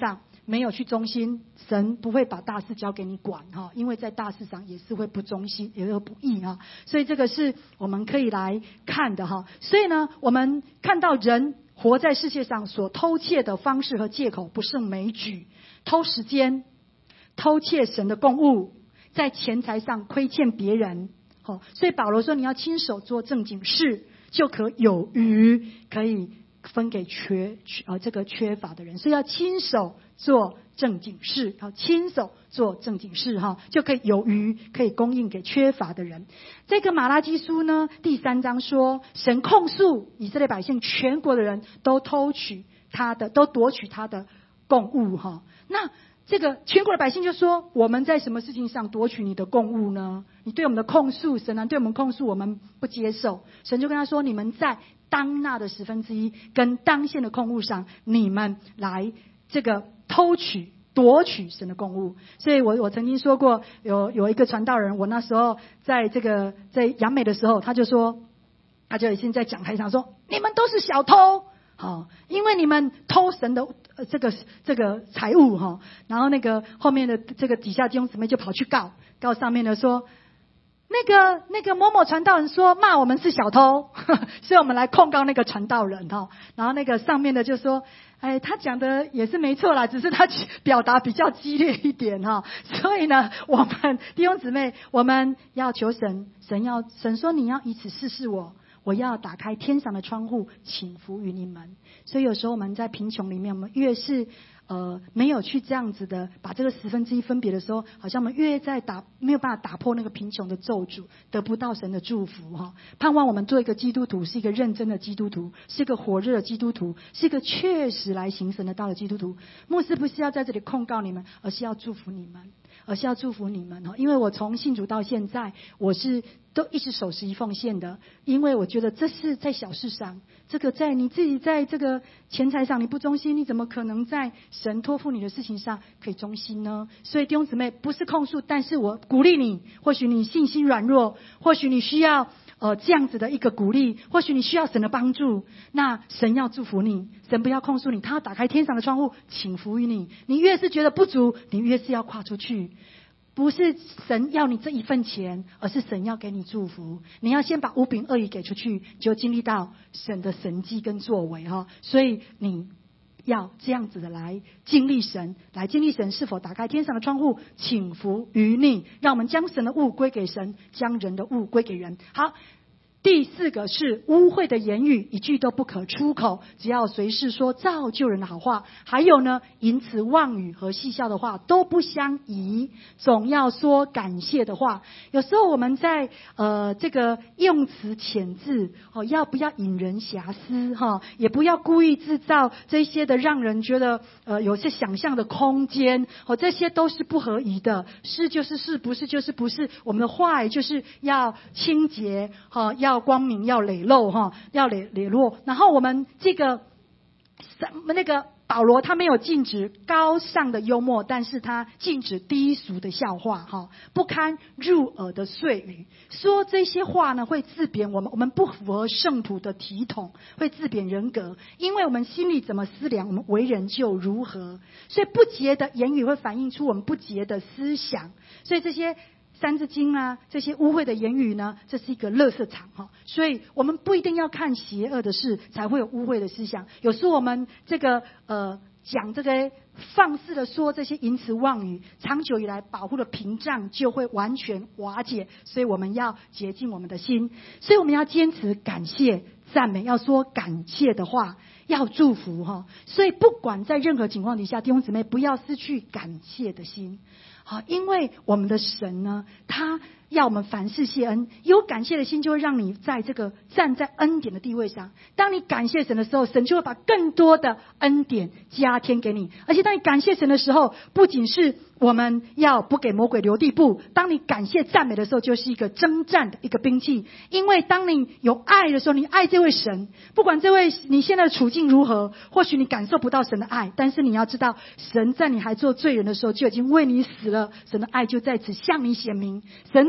没有去忠心，神不会把大事交给你管哈，因为在大事上也是会不忠心，也会不义哈。所以这个是我们可以来看的哈。所以呢，我们看到人活在世界上所偷窃的方式和借口不胜枚举，偷时间，偷窃神的供物，在钱财上亏欠别人。所以保罗说，你要亲手做正经事，就可有余，可以分给这个缺乏的人。所以要亲手做正经事，亲手做正经事就可以有余，可以供应给缺乏的人。这个马拉基书呢，第3章说，神控诉以色列百姓，全国的人都夺取他的供物那这个全国的百姓就说，我们在什么事情上夺取你的供物呢？你对我们的控诉，神对我们控诉，我们不接受。神就跟他说，你们在当纳的1/10跟当献的供物上，你们来这个夺取神的供物。所以我曾经说过，有一个传道人，我那时候在杨美的时候，他就已经在讲台上说，你们都是小偷。因为你们偷神的这个财物然后那个后面的这个底下弟兄姊妹就跑去告上面的说，那个某某传道人说骂我们是小偷，所以我们来控告那个传道人然后那个上面的就说，他讲的也是没错啦，只是他表达比较激烈一点所以呢，我们弟兄姊妹，我们要求神说，你要以此试试我要打开天上的窗户，倾福于你们。所以有时候我们在贫穷里面，我们越是没有去这样子的把这个1/10分别的时候，好像我们越在没有办法打破那个贫穷的咒诅，得不到神的祝福盼望我们做一个基督徒，是一个认真的基督徒，是一个火热的基督徒，是一个确实来行神的道的基督徒。牧师不是要在这里控告你们，而是要祝福你们，因为我从信主到现在，我是都一直守11奉献的，因为我觉得这是在小事上，这个在你自己在这个钱财上你不忠心，你怎么可能在神托付你的事情上可以忠心呢？所以弟兄姊妹，不是控诉，但是我鼓励你，或许你信心软弱，或许你需要这样子的一个鼓励，或许你需要神的帮助，那神要祝福你，神不要控诉你，他要打开天上的窗户，倾福于你。你越是觉得不足，你越是要跨出去。不是神要你这一份钱，而是神要给你祝福。你要先把5饼2鱼给出去，就经历到神的神迹跟作为所以你要这样子的来经历神，是否打开天上的窗户，倾福于你，让我们将神的物归给神，将人的物归给人。好，第4个是污秽的言语，一句都不可出口，只要随时说造就人的好话。还有呢，淫词妄语和戏笑的话都不相宜，总要说感谢的话。有时候我们在这个用词遣字要不要引人遐思也不要故意制造这些的让人觉得有些想象的空间这些都是不合宜的。是就是是，不是就是不是。我们的话也就是要清洁要光明，要磊露要磊落。然后我们那个保罗他没有禁止高尚的幽默，但是他禁止低俗的笑话不堪入耳的碎语。说这些话呢，会自贬我们不符合圣徒的体统，会自贬人格。因为我们心里怎么思量，我们为人就如何。所以不洁的言语会反映出我们不洁的思想。所以这些三字经这些污秽的言语呢，这是一个垃圾场所以我们不一定要看邪恶的事才会有污秽的思想。有时候我们这个讲这个放肆的说这些淫词妄语，长久以来保护的屏障就会完全瓦解。所以我们要洁净我们的心，所以我们要坚持感谢赞美，要说感谢的话，要祝福所以不管在任何情况底下，弟兄姊妹不要失去感谢的心因为我们的神呢，他要我们凡事谢恩。有感谢的心，就会让你在这个站在恩典的地位上。当你感谢神的时候，神就会把更多的恩典加添给你。而且当你感谢神的时候，不仅是我们要不给魔鬼留地步，当你感谢赞美的时候，就是一个征战的一个兵器。因为当你有爱的时候，你爱这位神，不管这位你现在的处境如何，或许你感受不到神的爱，但是你要知道，神在你还做罪人的时候就已经为你死了，神的爱就在此向你显明。神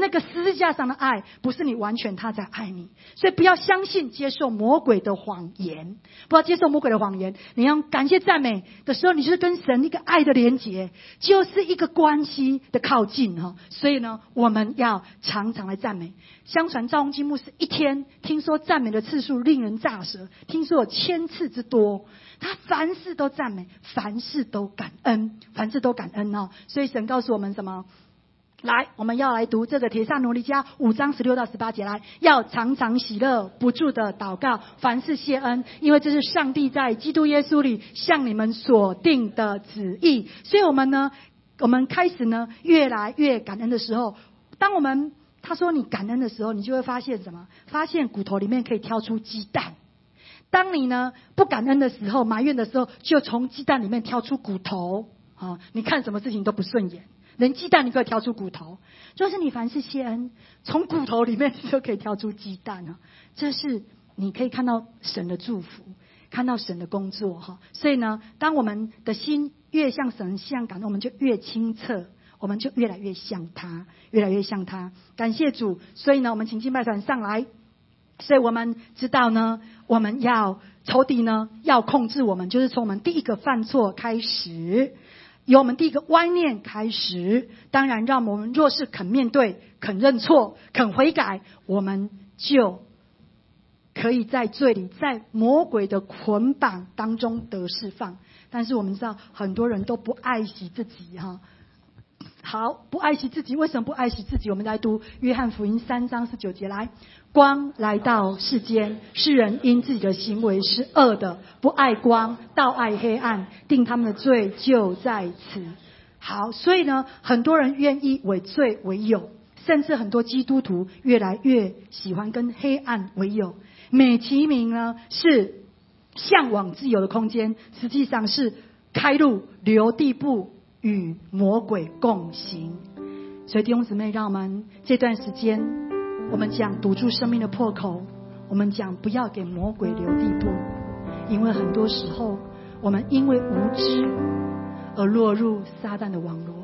那个十字架上的爱不是你完全他在爱你。所以不要相信接受魔鬼的谎言，不要接受魔鬼的谎言。你要感谢赞美的时候，你就是跟神一个爱的连结，就是一个关系的靠近哈。所以呢，我们要常常来赞美。相传赵宏基牧师一天听说赞美的次数令人咋舌，听说有1000次之多。他凡事都赞美，凡事都感恩，凡事都感恩哦。所以神告诉我们什么？来，我们要来读这个帖撒罗尼迦5章16到18节。来，要常常喜乐，不住的祷告，凡事谢恩，因为这是上帝在基督耶稣里向你们所定的旨意。所以我们开始呢，越来越感恩的时候，当我们他说你感恩的时候，你就会发现什么？发现骨头里面可以挑出鸡蛋。当你呢不感恩的时候，埋怨的时候，就从鸡蛋里面挑出骨头啊！你看什么事情都不顺眼，连鸡蛋你可以挑出骨头。就是你凡事谢恩，从骨头里面你就可以挑出鸡蛋啊！这是你可以看到神的祝福，看到神的工作哈。所以呢，当我们的心越向神向感恩，我们就越清澈，我们就越来越像他，越来越像他。感谢主！所以呢，我们请敬拜团上来。所以我们知道呢，我们要仇敌呢要控制我们，就是从我们第一个犯错开始，由我们第一个歪念开始。当然让我们若是肯面对、肯认错、肯悔改，我们就可以在罪里，在魔鬼的捆绑当中得释放。但是我们知道很多人都不爱惜自己哈。好，不爱惜自己，为什么不爱惜自己？我们来读约翰福音3章19节。来，光来到世间，世人因自己的行为是恶的，不爱光，倒爱黑暗，定他们的罪就在此。好，所以呢，很多人愿意伪罪为友，甚至很多基督徒越来越喜欢跟黑暗为友，美其名呢是向往自由的空间，实际上是开路留地步，与魔鬼共行。所以弟兄姊妹，让我们这段时间，我们讲堵住生命的破口，我们讲不要给魔鬼留地步。因为很多时候我们因为无知而落入撒旦的网络。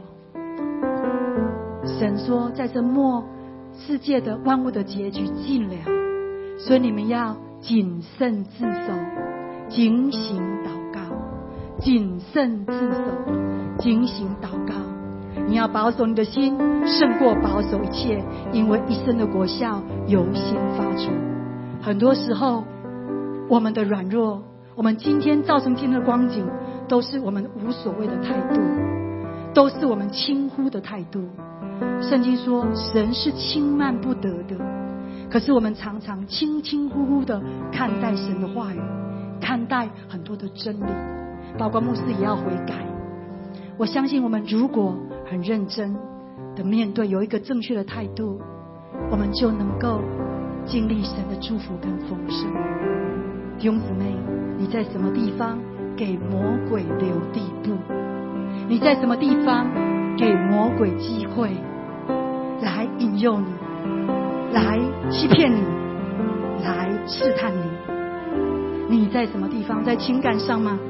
神说在这末世界的万物的结局近了，所以你们要谨慎自守，警醒祷告，谨慎自守，警醒祷告。你要保守你的心胜过保守一切，因为一生的果效由心发出。很多时候我们的软弱，我们今天造成今天的光景，都是我们无所谓的态度，都是我们轻忽的态度。圣经说神是轻慢不得的，可是我们常常轻轻忽忽的看待神的话语，看待很多的真理，包括牧师也要悔改。我相信我们如果很认真的面对，有一个正确的态度，我们就能够经历神的祝福跟丰盛。弟兄姊妹，你在什么地方给魔鬼留地步？你在什么地方给魔鬼机会来引诱你，来欺骗你，来试探你？你在什么地方？在情感上吗？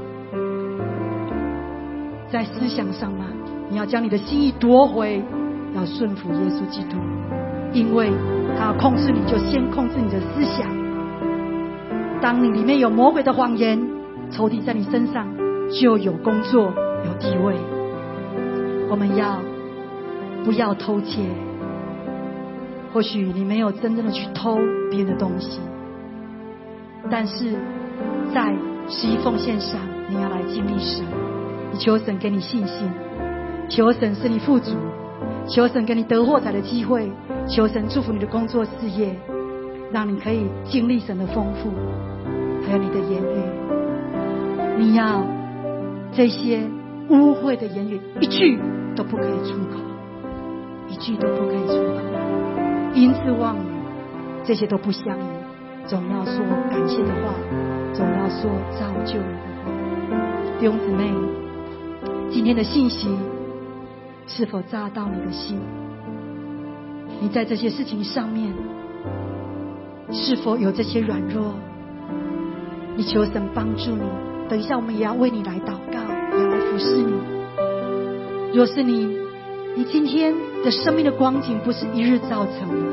在思想上吗？你要将你的心意夺回，要顺服耶稣基督，因为他要控制你，就先控制你的思想。当你里面有魔鬼的谎言，仇敌在你身上就有工作，有地位。我们不要偷窃。或许你没有真正的去偷别人的东西，但是在十一奉献上，你要来经历神。你求神给你信心，求神使你富足，求神给你得获财的机会，求神祝福你的工作事业，让你可以经历神的丰富。还有你的言语，你要这些污秽的言语一句都不可以出口，一句都不可以出口。因此妄语，这些都不相宜，总要说感谢的话，总要说造就你的话。弟兄姊妹，今天的信息是否扎到你的心？你在这些事情上面是否有这些软弱？你求神帮助你。等一下我们也要为你来祷告，也要来服侍你。若是你今天的生命的光景不是一日造成的，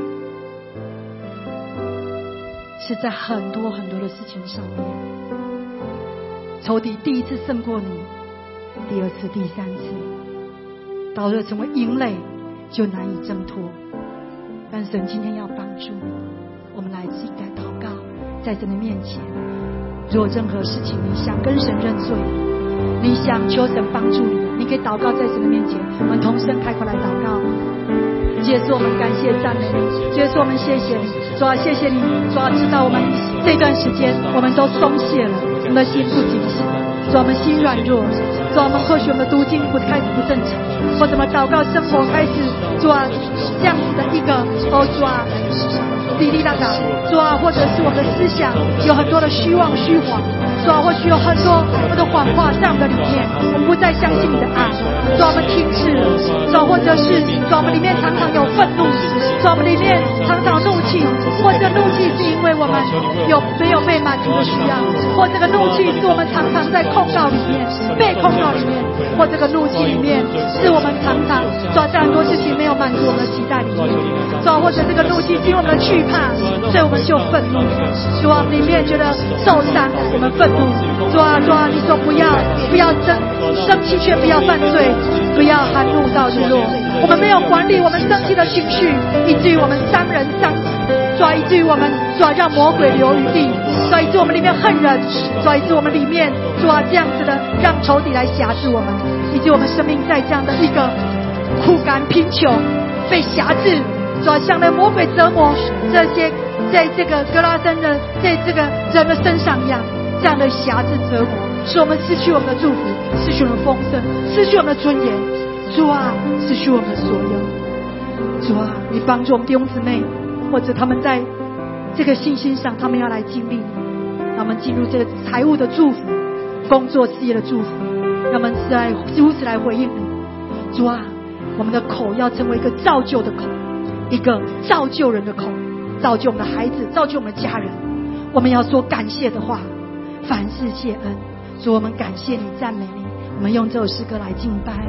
是在很多很多的事情上面，仇敌第一次胜过你，第二次、第三次，到了成为营垒就难以挣脱。但神今天要帮助你，我们来自己来祷告，在神的面前，如果任何事情你想跟神认罪，你想求神帮助你的，你可以祷告在神的面前，我们同声开口来祷告。耶稣，我们感谢赞美你，耶稣，我们谢谢你，主啊，谢谢你，主啊，知道我们这段时间我们都松懈了，我们的心不警醒，主啊，我们心软弱，主啊，我们或许我们的读经开始不正常，或者我们祷告生活开始，主啊，这样子的一个主啊，滴滴答答，主啊，或者是我们的思想有很多的虚妄虚谎，主啊，或许有很多的谎话在我们的里面，我们不再相信你的爱，主啊，我们停滞了，主啊，或者是主啊，我们里面常常有愤怒，主啊，我们里面常常怒气，或者怒气是因为我们没有被满足的需要，或这个怒气是我们常常在控告里面，被控告里面，或这个怒气里面是我们常常主啊，在很多事情没有满足我们的期待里面，主啊，或者这个怒气是因为我们的惧怕，所以我们就愤怒，主啊，里面觉得受伤，我们愤怒，主啊，主啊，你说不要生气却不要犯罪，不要含怒到日落，我们没有管理我们生气的情绪，以至于我们伤人伤己，主啊，以至于我们主啊让魔鬼留余地，主啊，以至于我们里面恨人，主啊，以至于我们里面主啊这样子的让仇敌来辖制我们，以至于我们生命在这样的一个枯干贫穷被辖制，主啊，像那魔鬼折磨这些在这个格拉森的在这个人的身上一样，这样的辖制折磨，使我们失去我们的祝福，失去我们的丰盛，失去我们的尊严，主啊，失去我们的所有。主啊，你帮助我们弟兄姊妹，或者他们在这个信心上，他们要来经历你，让我们进入这个财务的祝福，工作事业的祝福，让我们如此来回应你。主啊，我们的口要成为一个造就的口，一个造就人的口，造就我们的孩子，造就我们的家人。我们要说感谢的话，凡事谢恩。主，我们感谢你，赞美你。我们用这首诗歌来敬拜。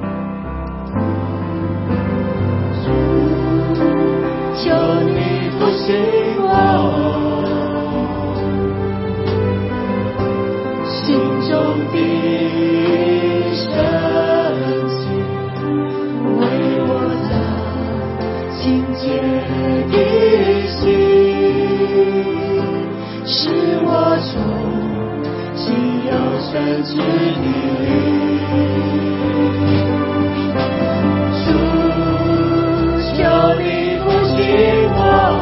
求你复兴我心中的深情，为我的清洁的心，使我重新有神之力。求你复兴我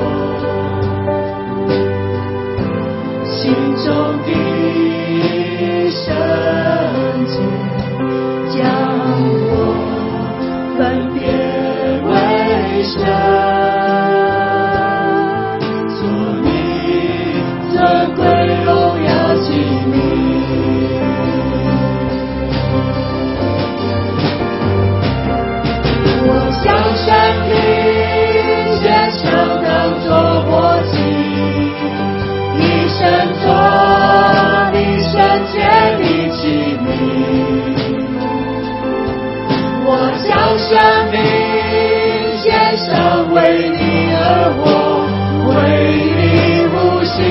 心中的深情，将我分别为圣。生命献上，为你而活，为你呼吸。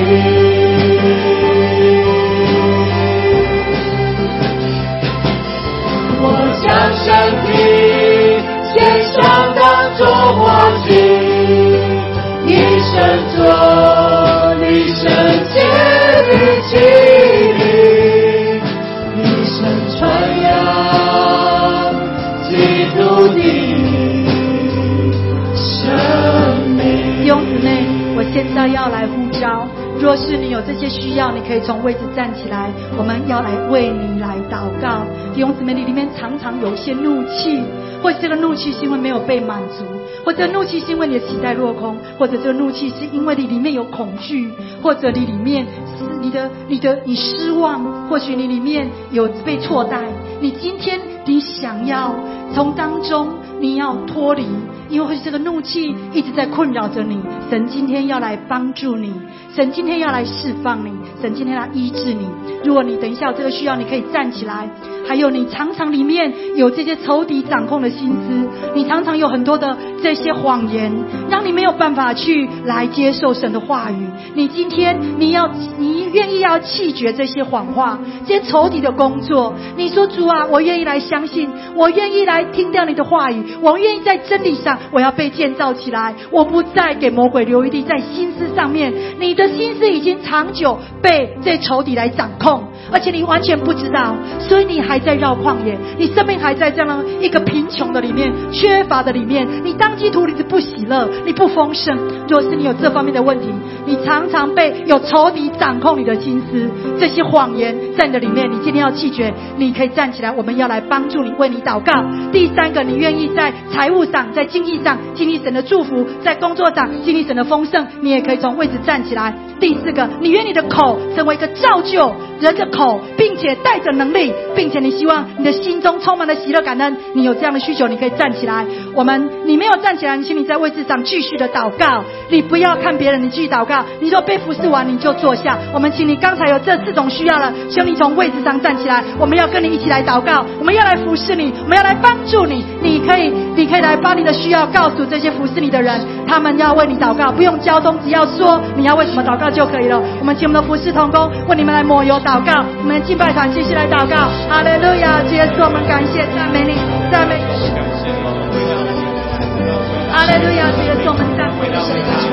我将生命献上，当作活祭，一生做你圣洁的器皿，一生传扬基督的生命。 弟兄姊妹，我现在要来呼召，若是你有这些需要，你可以从位置站起来，我们要来为你来祷告。弟兄姊妹，你里面常常有一些怒气，或者这个怒气是因为没有被满足，或者怒气是因为你的期待落空，或者这个怒气是因为你里面有恐惧，或者你里面是你失望，或许你里面有被错待，你今天你想要从当中你要脱离，因为或许这个怒气一直在困扰着你，神今天要来帮助你，神今天要来释放你，神今天要来医治你。如果你等一下有这个需要，你可以站起来。还有你常常里面有这些仇敌掌控的心思，你常常有很多的这些谎言，让你没有办法去来接受神的话语。你今天你愿意要弃绝这些谎话，这些仇敌的工作。你说主啊，我愿意来相信，我愿意来听到你的话语，我愿意在真理上我要被建造起来，我不再给魔鬼留余地在心思上面。你的心思已经长久被这仇敌来掌控，而且你完全不知道，所以你还在绕旷野，你生命还在这样一个贫穷的里面，缺乏的里面，你当基督徒你是不喜乐，你不丰盛。如果是你有这方面的问题，你常常被有仇敌掌控你的心思，这些谎言在你的里面，你今天要弃绝，你可以站起来，我们要来帮助你，为你祷告。第三个，你愿意在财务上，在经济上经历神的祝福，在工作上经历神的丰盛，你也可以从位置站起来。第四个，你愿你的口成为一个造就人的口，并且带着能力，并且你希望你的心中充满了喜乐感恩，你有这样的需求，你可以站起来。你没有站起来，你请你在位置上继续的祷告，你不要看别人，你继续祷告。你说被服侍完你就坐下，我们请你刚才有这4种需要了，请你从位置上站起来，我们要跟你一起来祷告，我们要来服侍你，我们要来帮助你。你可以来把你的需要告诉这些服侍你的人，他们要为你祷告，不用交通，只要说你要为什么祷告就可以了。我们请我们的服侍同工为你们来抹油祷告，我们敬拜团继续来祷告。哈利路亚，主耶稣，我们感谢赞美你，赞美你。哈利路亚，主耶稣，我们赞美你。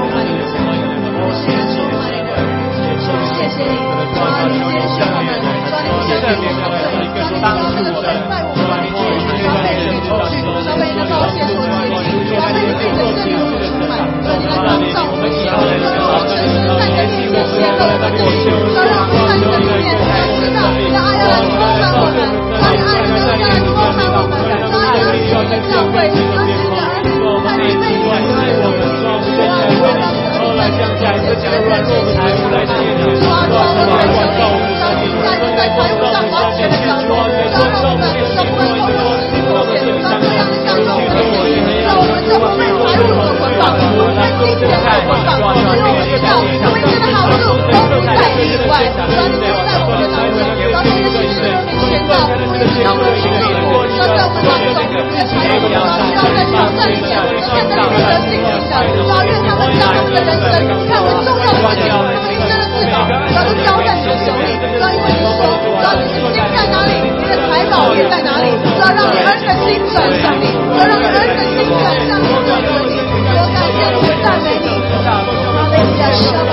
谢谢你，主啊，你接受我们，主啊，你赦免我们的罪，主啊，你将这个罪在我们里面，主啊，被你除去，主啊，被你的宝血所洁净，主啊，被你自己的圣灵所充满，主啊，你来光照我们，主啊，让我们真实在你的面前显露我们的义，主啊，让我们在你的里面知道你的爱要来充满我们，主啊，你爱的要来充满我们，主啊，让你的教会，主啊，你的儿女在你内里，主啊，后来降下来，这些软弱的财物来接你，主啊，主啊，我恳求你，让你在财务上完全的掌控，主啊，让我们通过实际奉献，让这样的享受为你，让我们就不被财务所捆绑，不被金钱所捆绑，因为我们知道唯一的好处都不在你以外，主啊，你就在我们的当中，主啊，你的心中你宣告，我们要为你祝福，主啊，在我们当中，你的财务，主啊，需要在挑战里面，看着你们的心里的，主啊，愿他们将他们的人生看为重要的事情，他们一生的至宝，主啊，都交在你的手里，主啊，因为你说，主啊，你的心在哪里，你的财宝也在哪里，主啊，让你儿子的心转向你，主啊，让你儿子的心转向你，转向你，主啊，感谢你，赞美你，哈利路亚，主啊，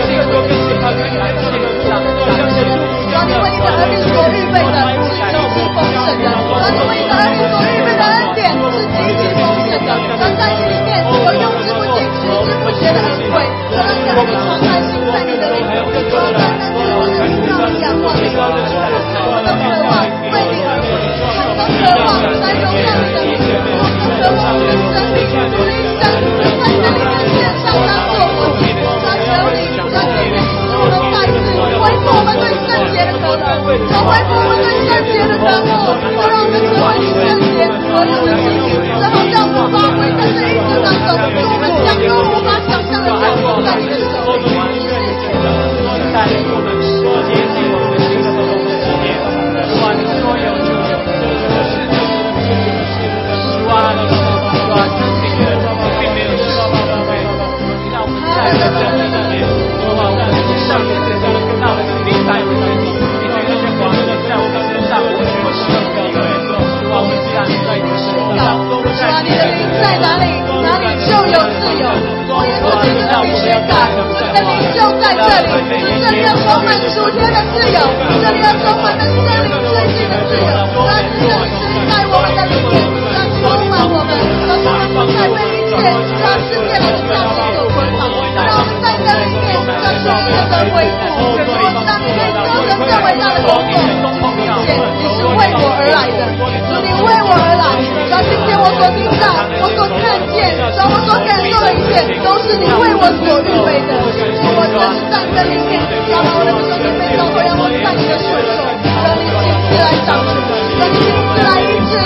你为你的儿女所预备的是极其丰盛的，主啊，你为你的儿女所预备的恩典是极其丰盛的，主啊，在你里面有用之不尽、取之不竭的恩惠，主啊，让你敞开心在你的里面，主啊，单单是我的心让你仰望你，主啊，我的渴望为你而活，我的渴望来荣耀你的名，我的渴望我的生命，我的一生在你的里面献上当作活祭，主啊，求你，主啊，今天使我们再次恢复我们对圣洁的渴望，主啊，恢复我们对圣洁的渴慕，主啊，让我们成为你圣洁所有的事情，主啊，好像我们发挥在这一生当中，主我们将有无法想象的奖赏在你的手里，谢谢你。带领我们说接近我们心中的世界，主啊，你所有就有主啊，主啊，真理的并没有失败，让我们在这真理里面，主啊，让我们上面这个让我们明白我们的你对那些广大在我们身上，我们学习的一个主啊，我们既然在你的手上，主啊，你的灵在哪里，哪里就有自由。我也说你的灵宣告，神的灵就在这里，这里要充满属天的自由，这里要充满了生灵最近的自由，让你的灵在我们的里面，让充满我们，让我们不再被一切让世界来的教训所捆绑，让我们在这里面让属天的恢复，我让你可以做成这伟大的工作，谢谢你是为我而来的，主你为我而来，让今天我所听到，我所看见，让我所感受的一切，都是你为我所预备的。我真是在你的里面，让我的兄弟妹都会让我在你的手中，让你亲自来掌权，让你亲自来医治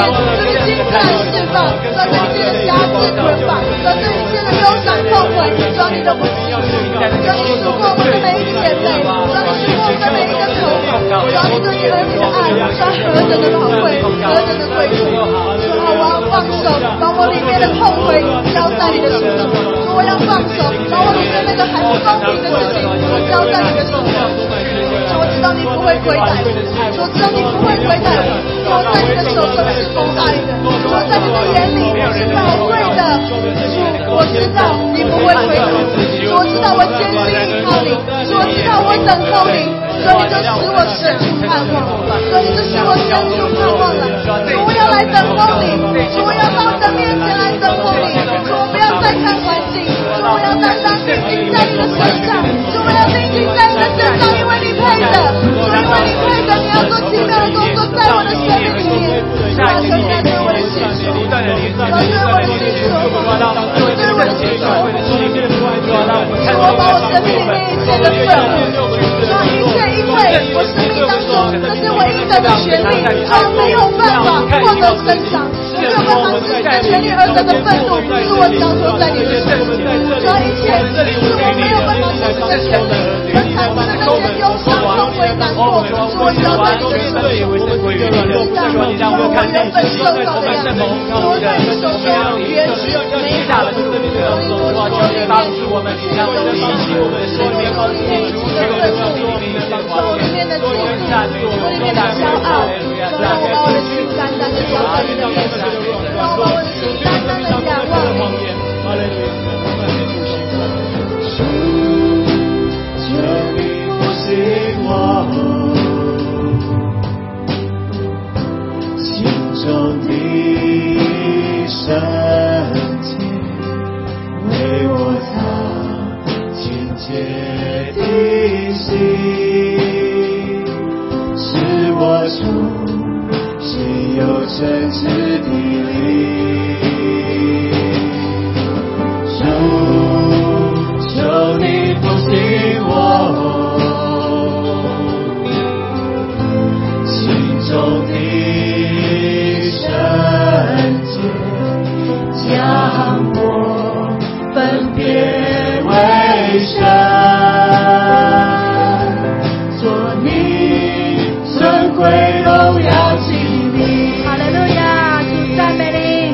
这个心态释放，主啊，这一切的瑕疵捆绑，主啊，这一切的忧伤痛悔，主啊，你都不记住，主啊，你数过我们的每一个眼泪，主啊，你数过我们的每一个愁苦，主啊，你对你儿女的爱，主啊，何等的宝贵，何等的贵重，主啊，我要放手，把我里面的痛悔交在你的手中，主，我要放手，把我里面那个还不公平的事情，我交在你的手中，主，我知道你不会亏待我，主，我知道你不会亏待我，主，在你的手中是蒙爱的，主，在你的眼里是宝贵的，主，我知道你不会亏待我，主，我知道我坚信依靠你，主，我知道我等候你，所以你就使我生出盼望，所以你就使我生出盼望了，主，我要来等候你，主，我要到你的面前来等候你，主，我不要再看环境，主，我要单单定睛在你的身上，主，我要定睛在你的身上，因为你配的，主，因为你配的，你要做奇妙的工作在我的生命里面，主啊，求你来对我的心说，主啊，对我的心说，对我的心说，主啊，把我生命里面一切的愤怒，主啊，一切因为我生命当中这是唯一的权利，主啊，没有办法获得增长，没有办法实现权利而得的愤怒，是我交托在你的手中，主啊，一切是我没有办法实现的权利，而产生的那些忧伤、痛悔、难过，是我交在你的手中，主啊，让我原本受造的样子，主在你手中原是美好的，所以我求你帮助我们，这个东西我们说里面一直的愤怒，我里面的嫉妒，我里面的骄傲，让我把我的心单单的交在你的面前，让我把我的心单单的仰望你。 求你复兴我心中的圣洁，为我造清洁的心，使我出心有真挚的灵。主，求你复兴我心中的圣洁，将我分别为圣，做你尊贵荣耀敬你。 哈利路亚，主赞美你。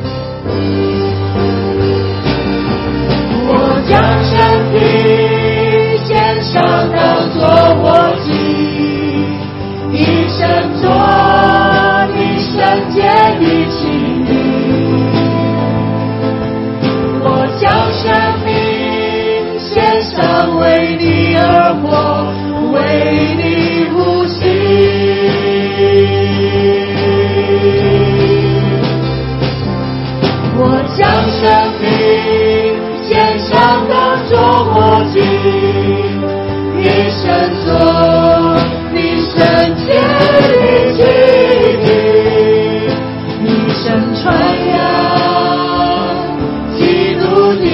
我将生命献上当作活祭，一生做你圣洁的器皿。我将生命献上，为你而活，为你呼吸。我将生命献上当作活祭，一生做你圣洁的器皿，一生传扬基督的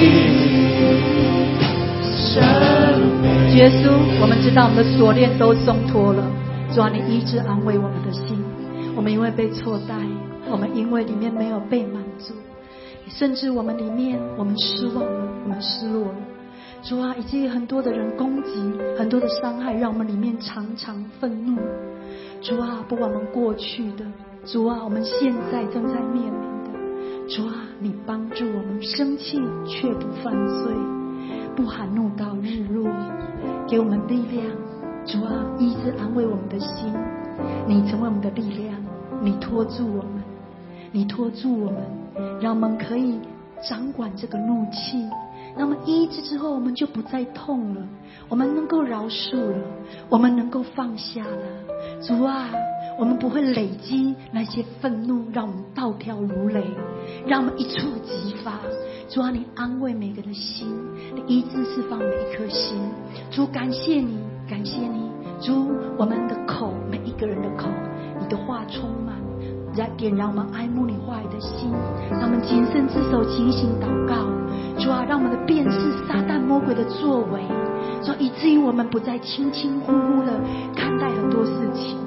生命。 耶稣，我们知道我们的锁链都松脱了，主啊，你医治安慰我们的心。我们因为被错待，我们因为里面没有被满足，甚至我们里面我们失望了，我们失落了。主啊，以及很多的人攻击，很多的伤害，让我们里面常常愤怒。主啊，不管我们过去的，主啊，我们现在正在面临的，主啊，你帮助我们生气却不犯罪，不含怒到日落，给我们力量。主啊，医治安慰我们的心，你成为我们的力量，你拖住我们，你拖住我们，让我们可以掌管这个怒气。那么医治之后，我们就不再痛了，我们能够饶恕了，我们能够放下了。主啊，我们不会累积那些愤怒，让我们暴跳如雷，让我们一触即发。主啊，你安慰每个人的心，你医治释放每一颗心。主，感谢你，感谢你。主，我们的口，每一个人的口，你的话充满，点燃我们爱慕你话语的心，让我们谨慎之手警醒祷告。主啊，让我们的辨识撒旦魔鬼的作为，说以至于我们不再轻轻忽忽的看待很多事情。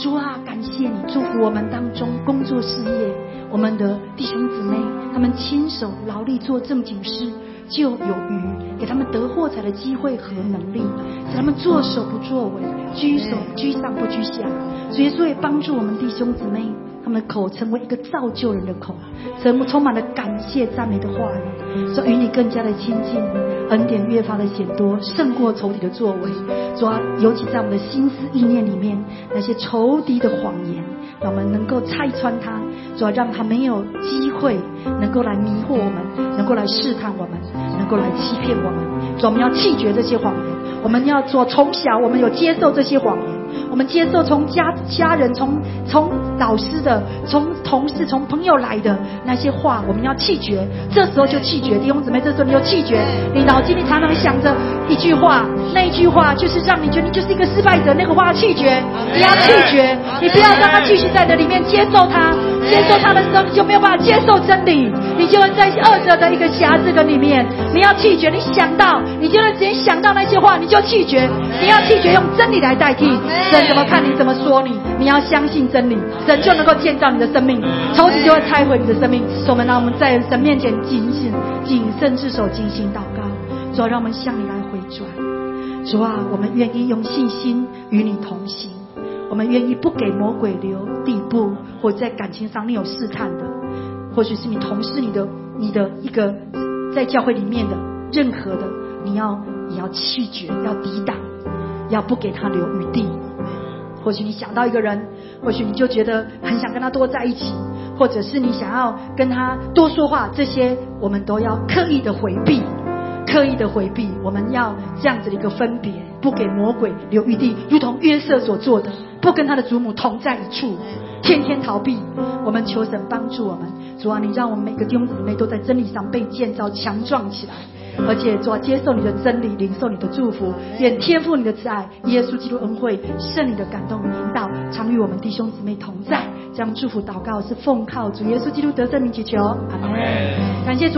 主啊，感谢你祝福我们当中工作事业，我们的弟兄姊妹，他们亲手劳力做正经事，就有余，给他们得获财的机会和能力，使他们作首不作尾，居上不居下。主耶稣也帮助我们弟兄姊妹，他们的口成为一个造就人的口，充满了感谢赞美的话语，说与你更加的亲近，恩典越发的显多，胜过仇敌的作为。主啊，尤其在我们的心思意念里面，那些仇敌的谎言，让我们能够拆穿它。主啊，让他没有机会能够来迷惑我们，能够来试探我们，能够来欺骗我们。主啊，我们要弃绝这些谎言，我们要做从小我们有接受这些谎言，我们接受从家人、从老师的、从同事、从朋友来的那些话，我们要弃绝。这时候就弃绝，弟兄姊妹，这时候你就弃绝。你脑筋里常常想着一句话，那一句话就是让你觉得你就是一个失败者，那个话要弃绝，你要弃绝，你不要让它继续在你里面接受它。接受它的时候，你就没有办法接受真理，你就会在二者的一个匣子的里面。你要弃绝，你想到，你就会直接想到那些话，你就弃绝。你要弃绝，用真理来代替。神怎么看你，怎么说你，你要相信真理，神就能够建造你的生命，仇敌就会拆毁你的生命。所以让我们在神面前谨慎自守，精心祷告。主啊，让我们向你来回转。主啊，我们愿意用信心与你同行。我们愿意不给魔鬼留地步，或者在感情上你有试探的，或许是你同事、你的一个在教会里面的任何的，也要弃绝，要抵挡，要不给他留余地。或许你想到一个人，或许你就觉得很想跟他多在一起，或者是你想要跟他多说话，这些我们都要刻意的回避。我们要这样子的一个分别，不给魔鬼留余地，如同约瑟所做的，不跟他的祖母同在一处，天天逃避。我们求神帮助我们。主啊，你让我们每个弟兄姊妹都在真理上被建造强壮起来，而且主啊，接受你的真理，领受你的祝福，愿天父你的慈爱，耶稣基督恩惠，圣灵的感动与引导，常与我们弟兄姊妹同在。将祝福祷告是奉靠主耶稣基督得胜名祈求，阿们。感谢主。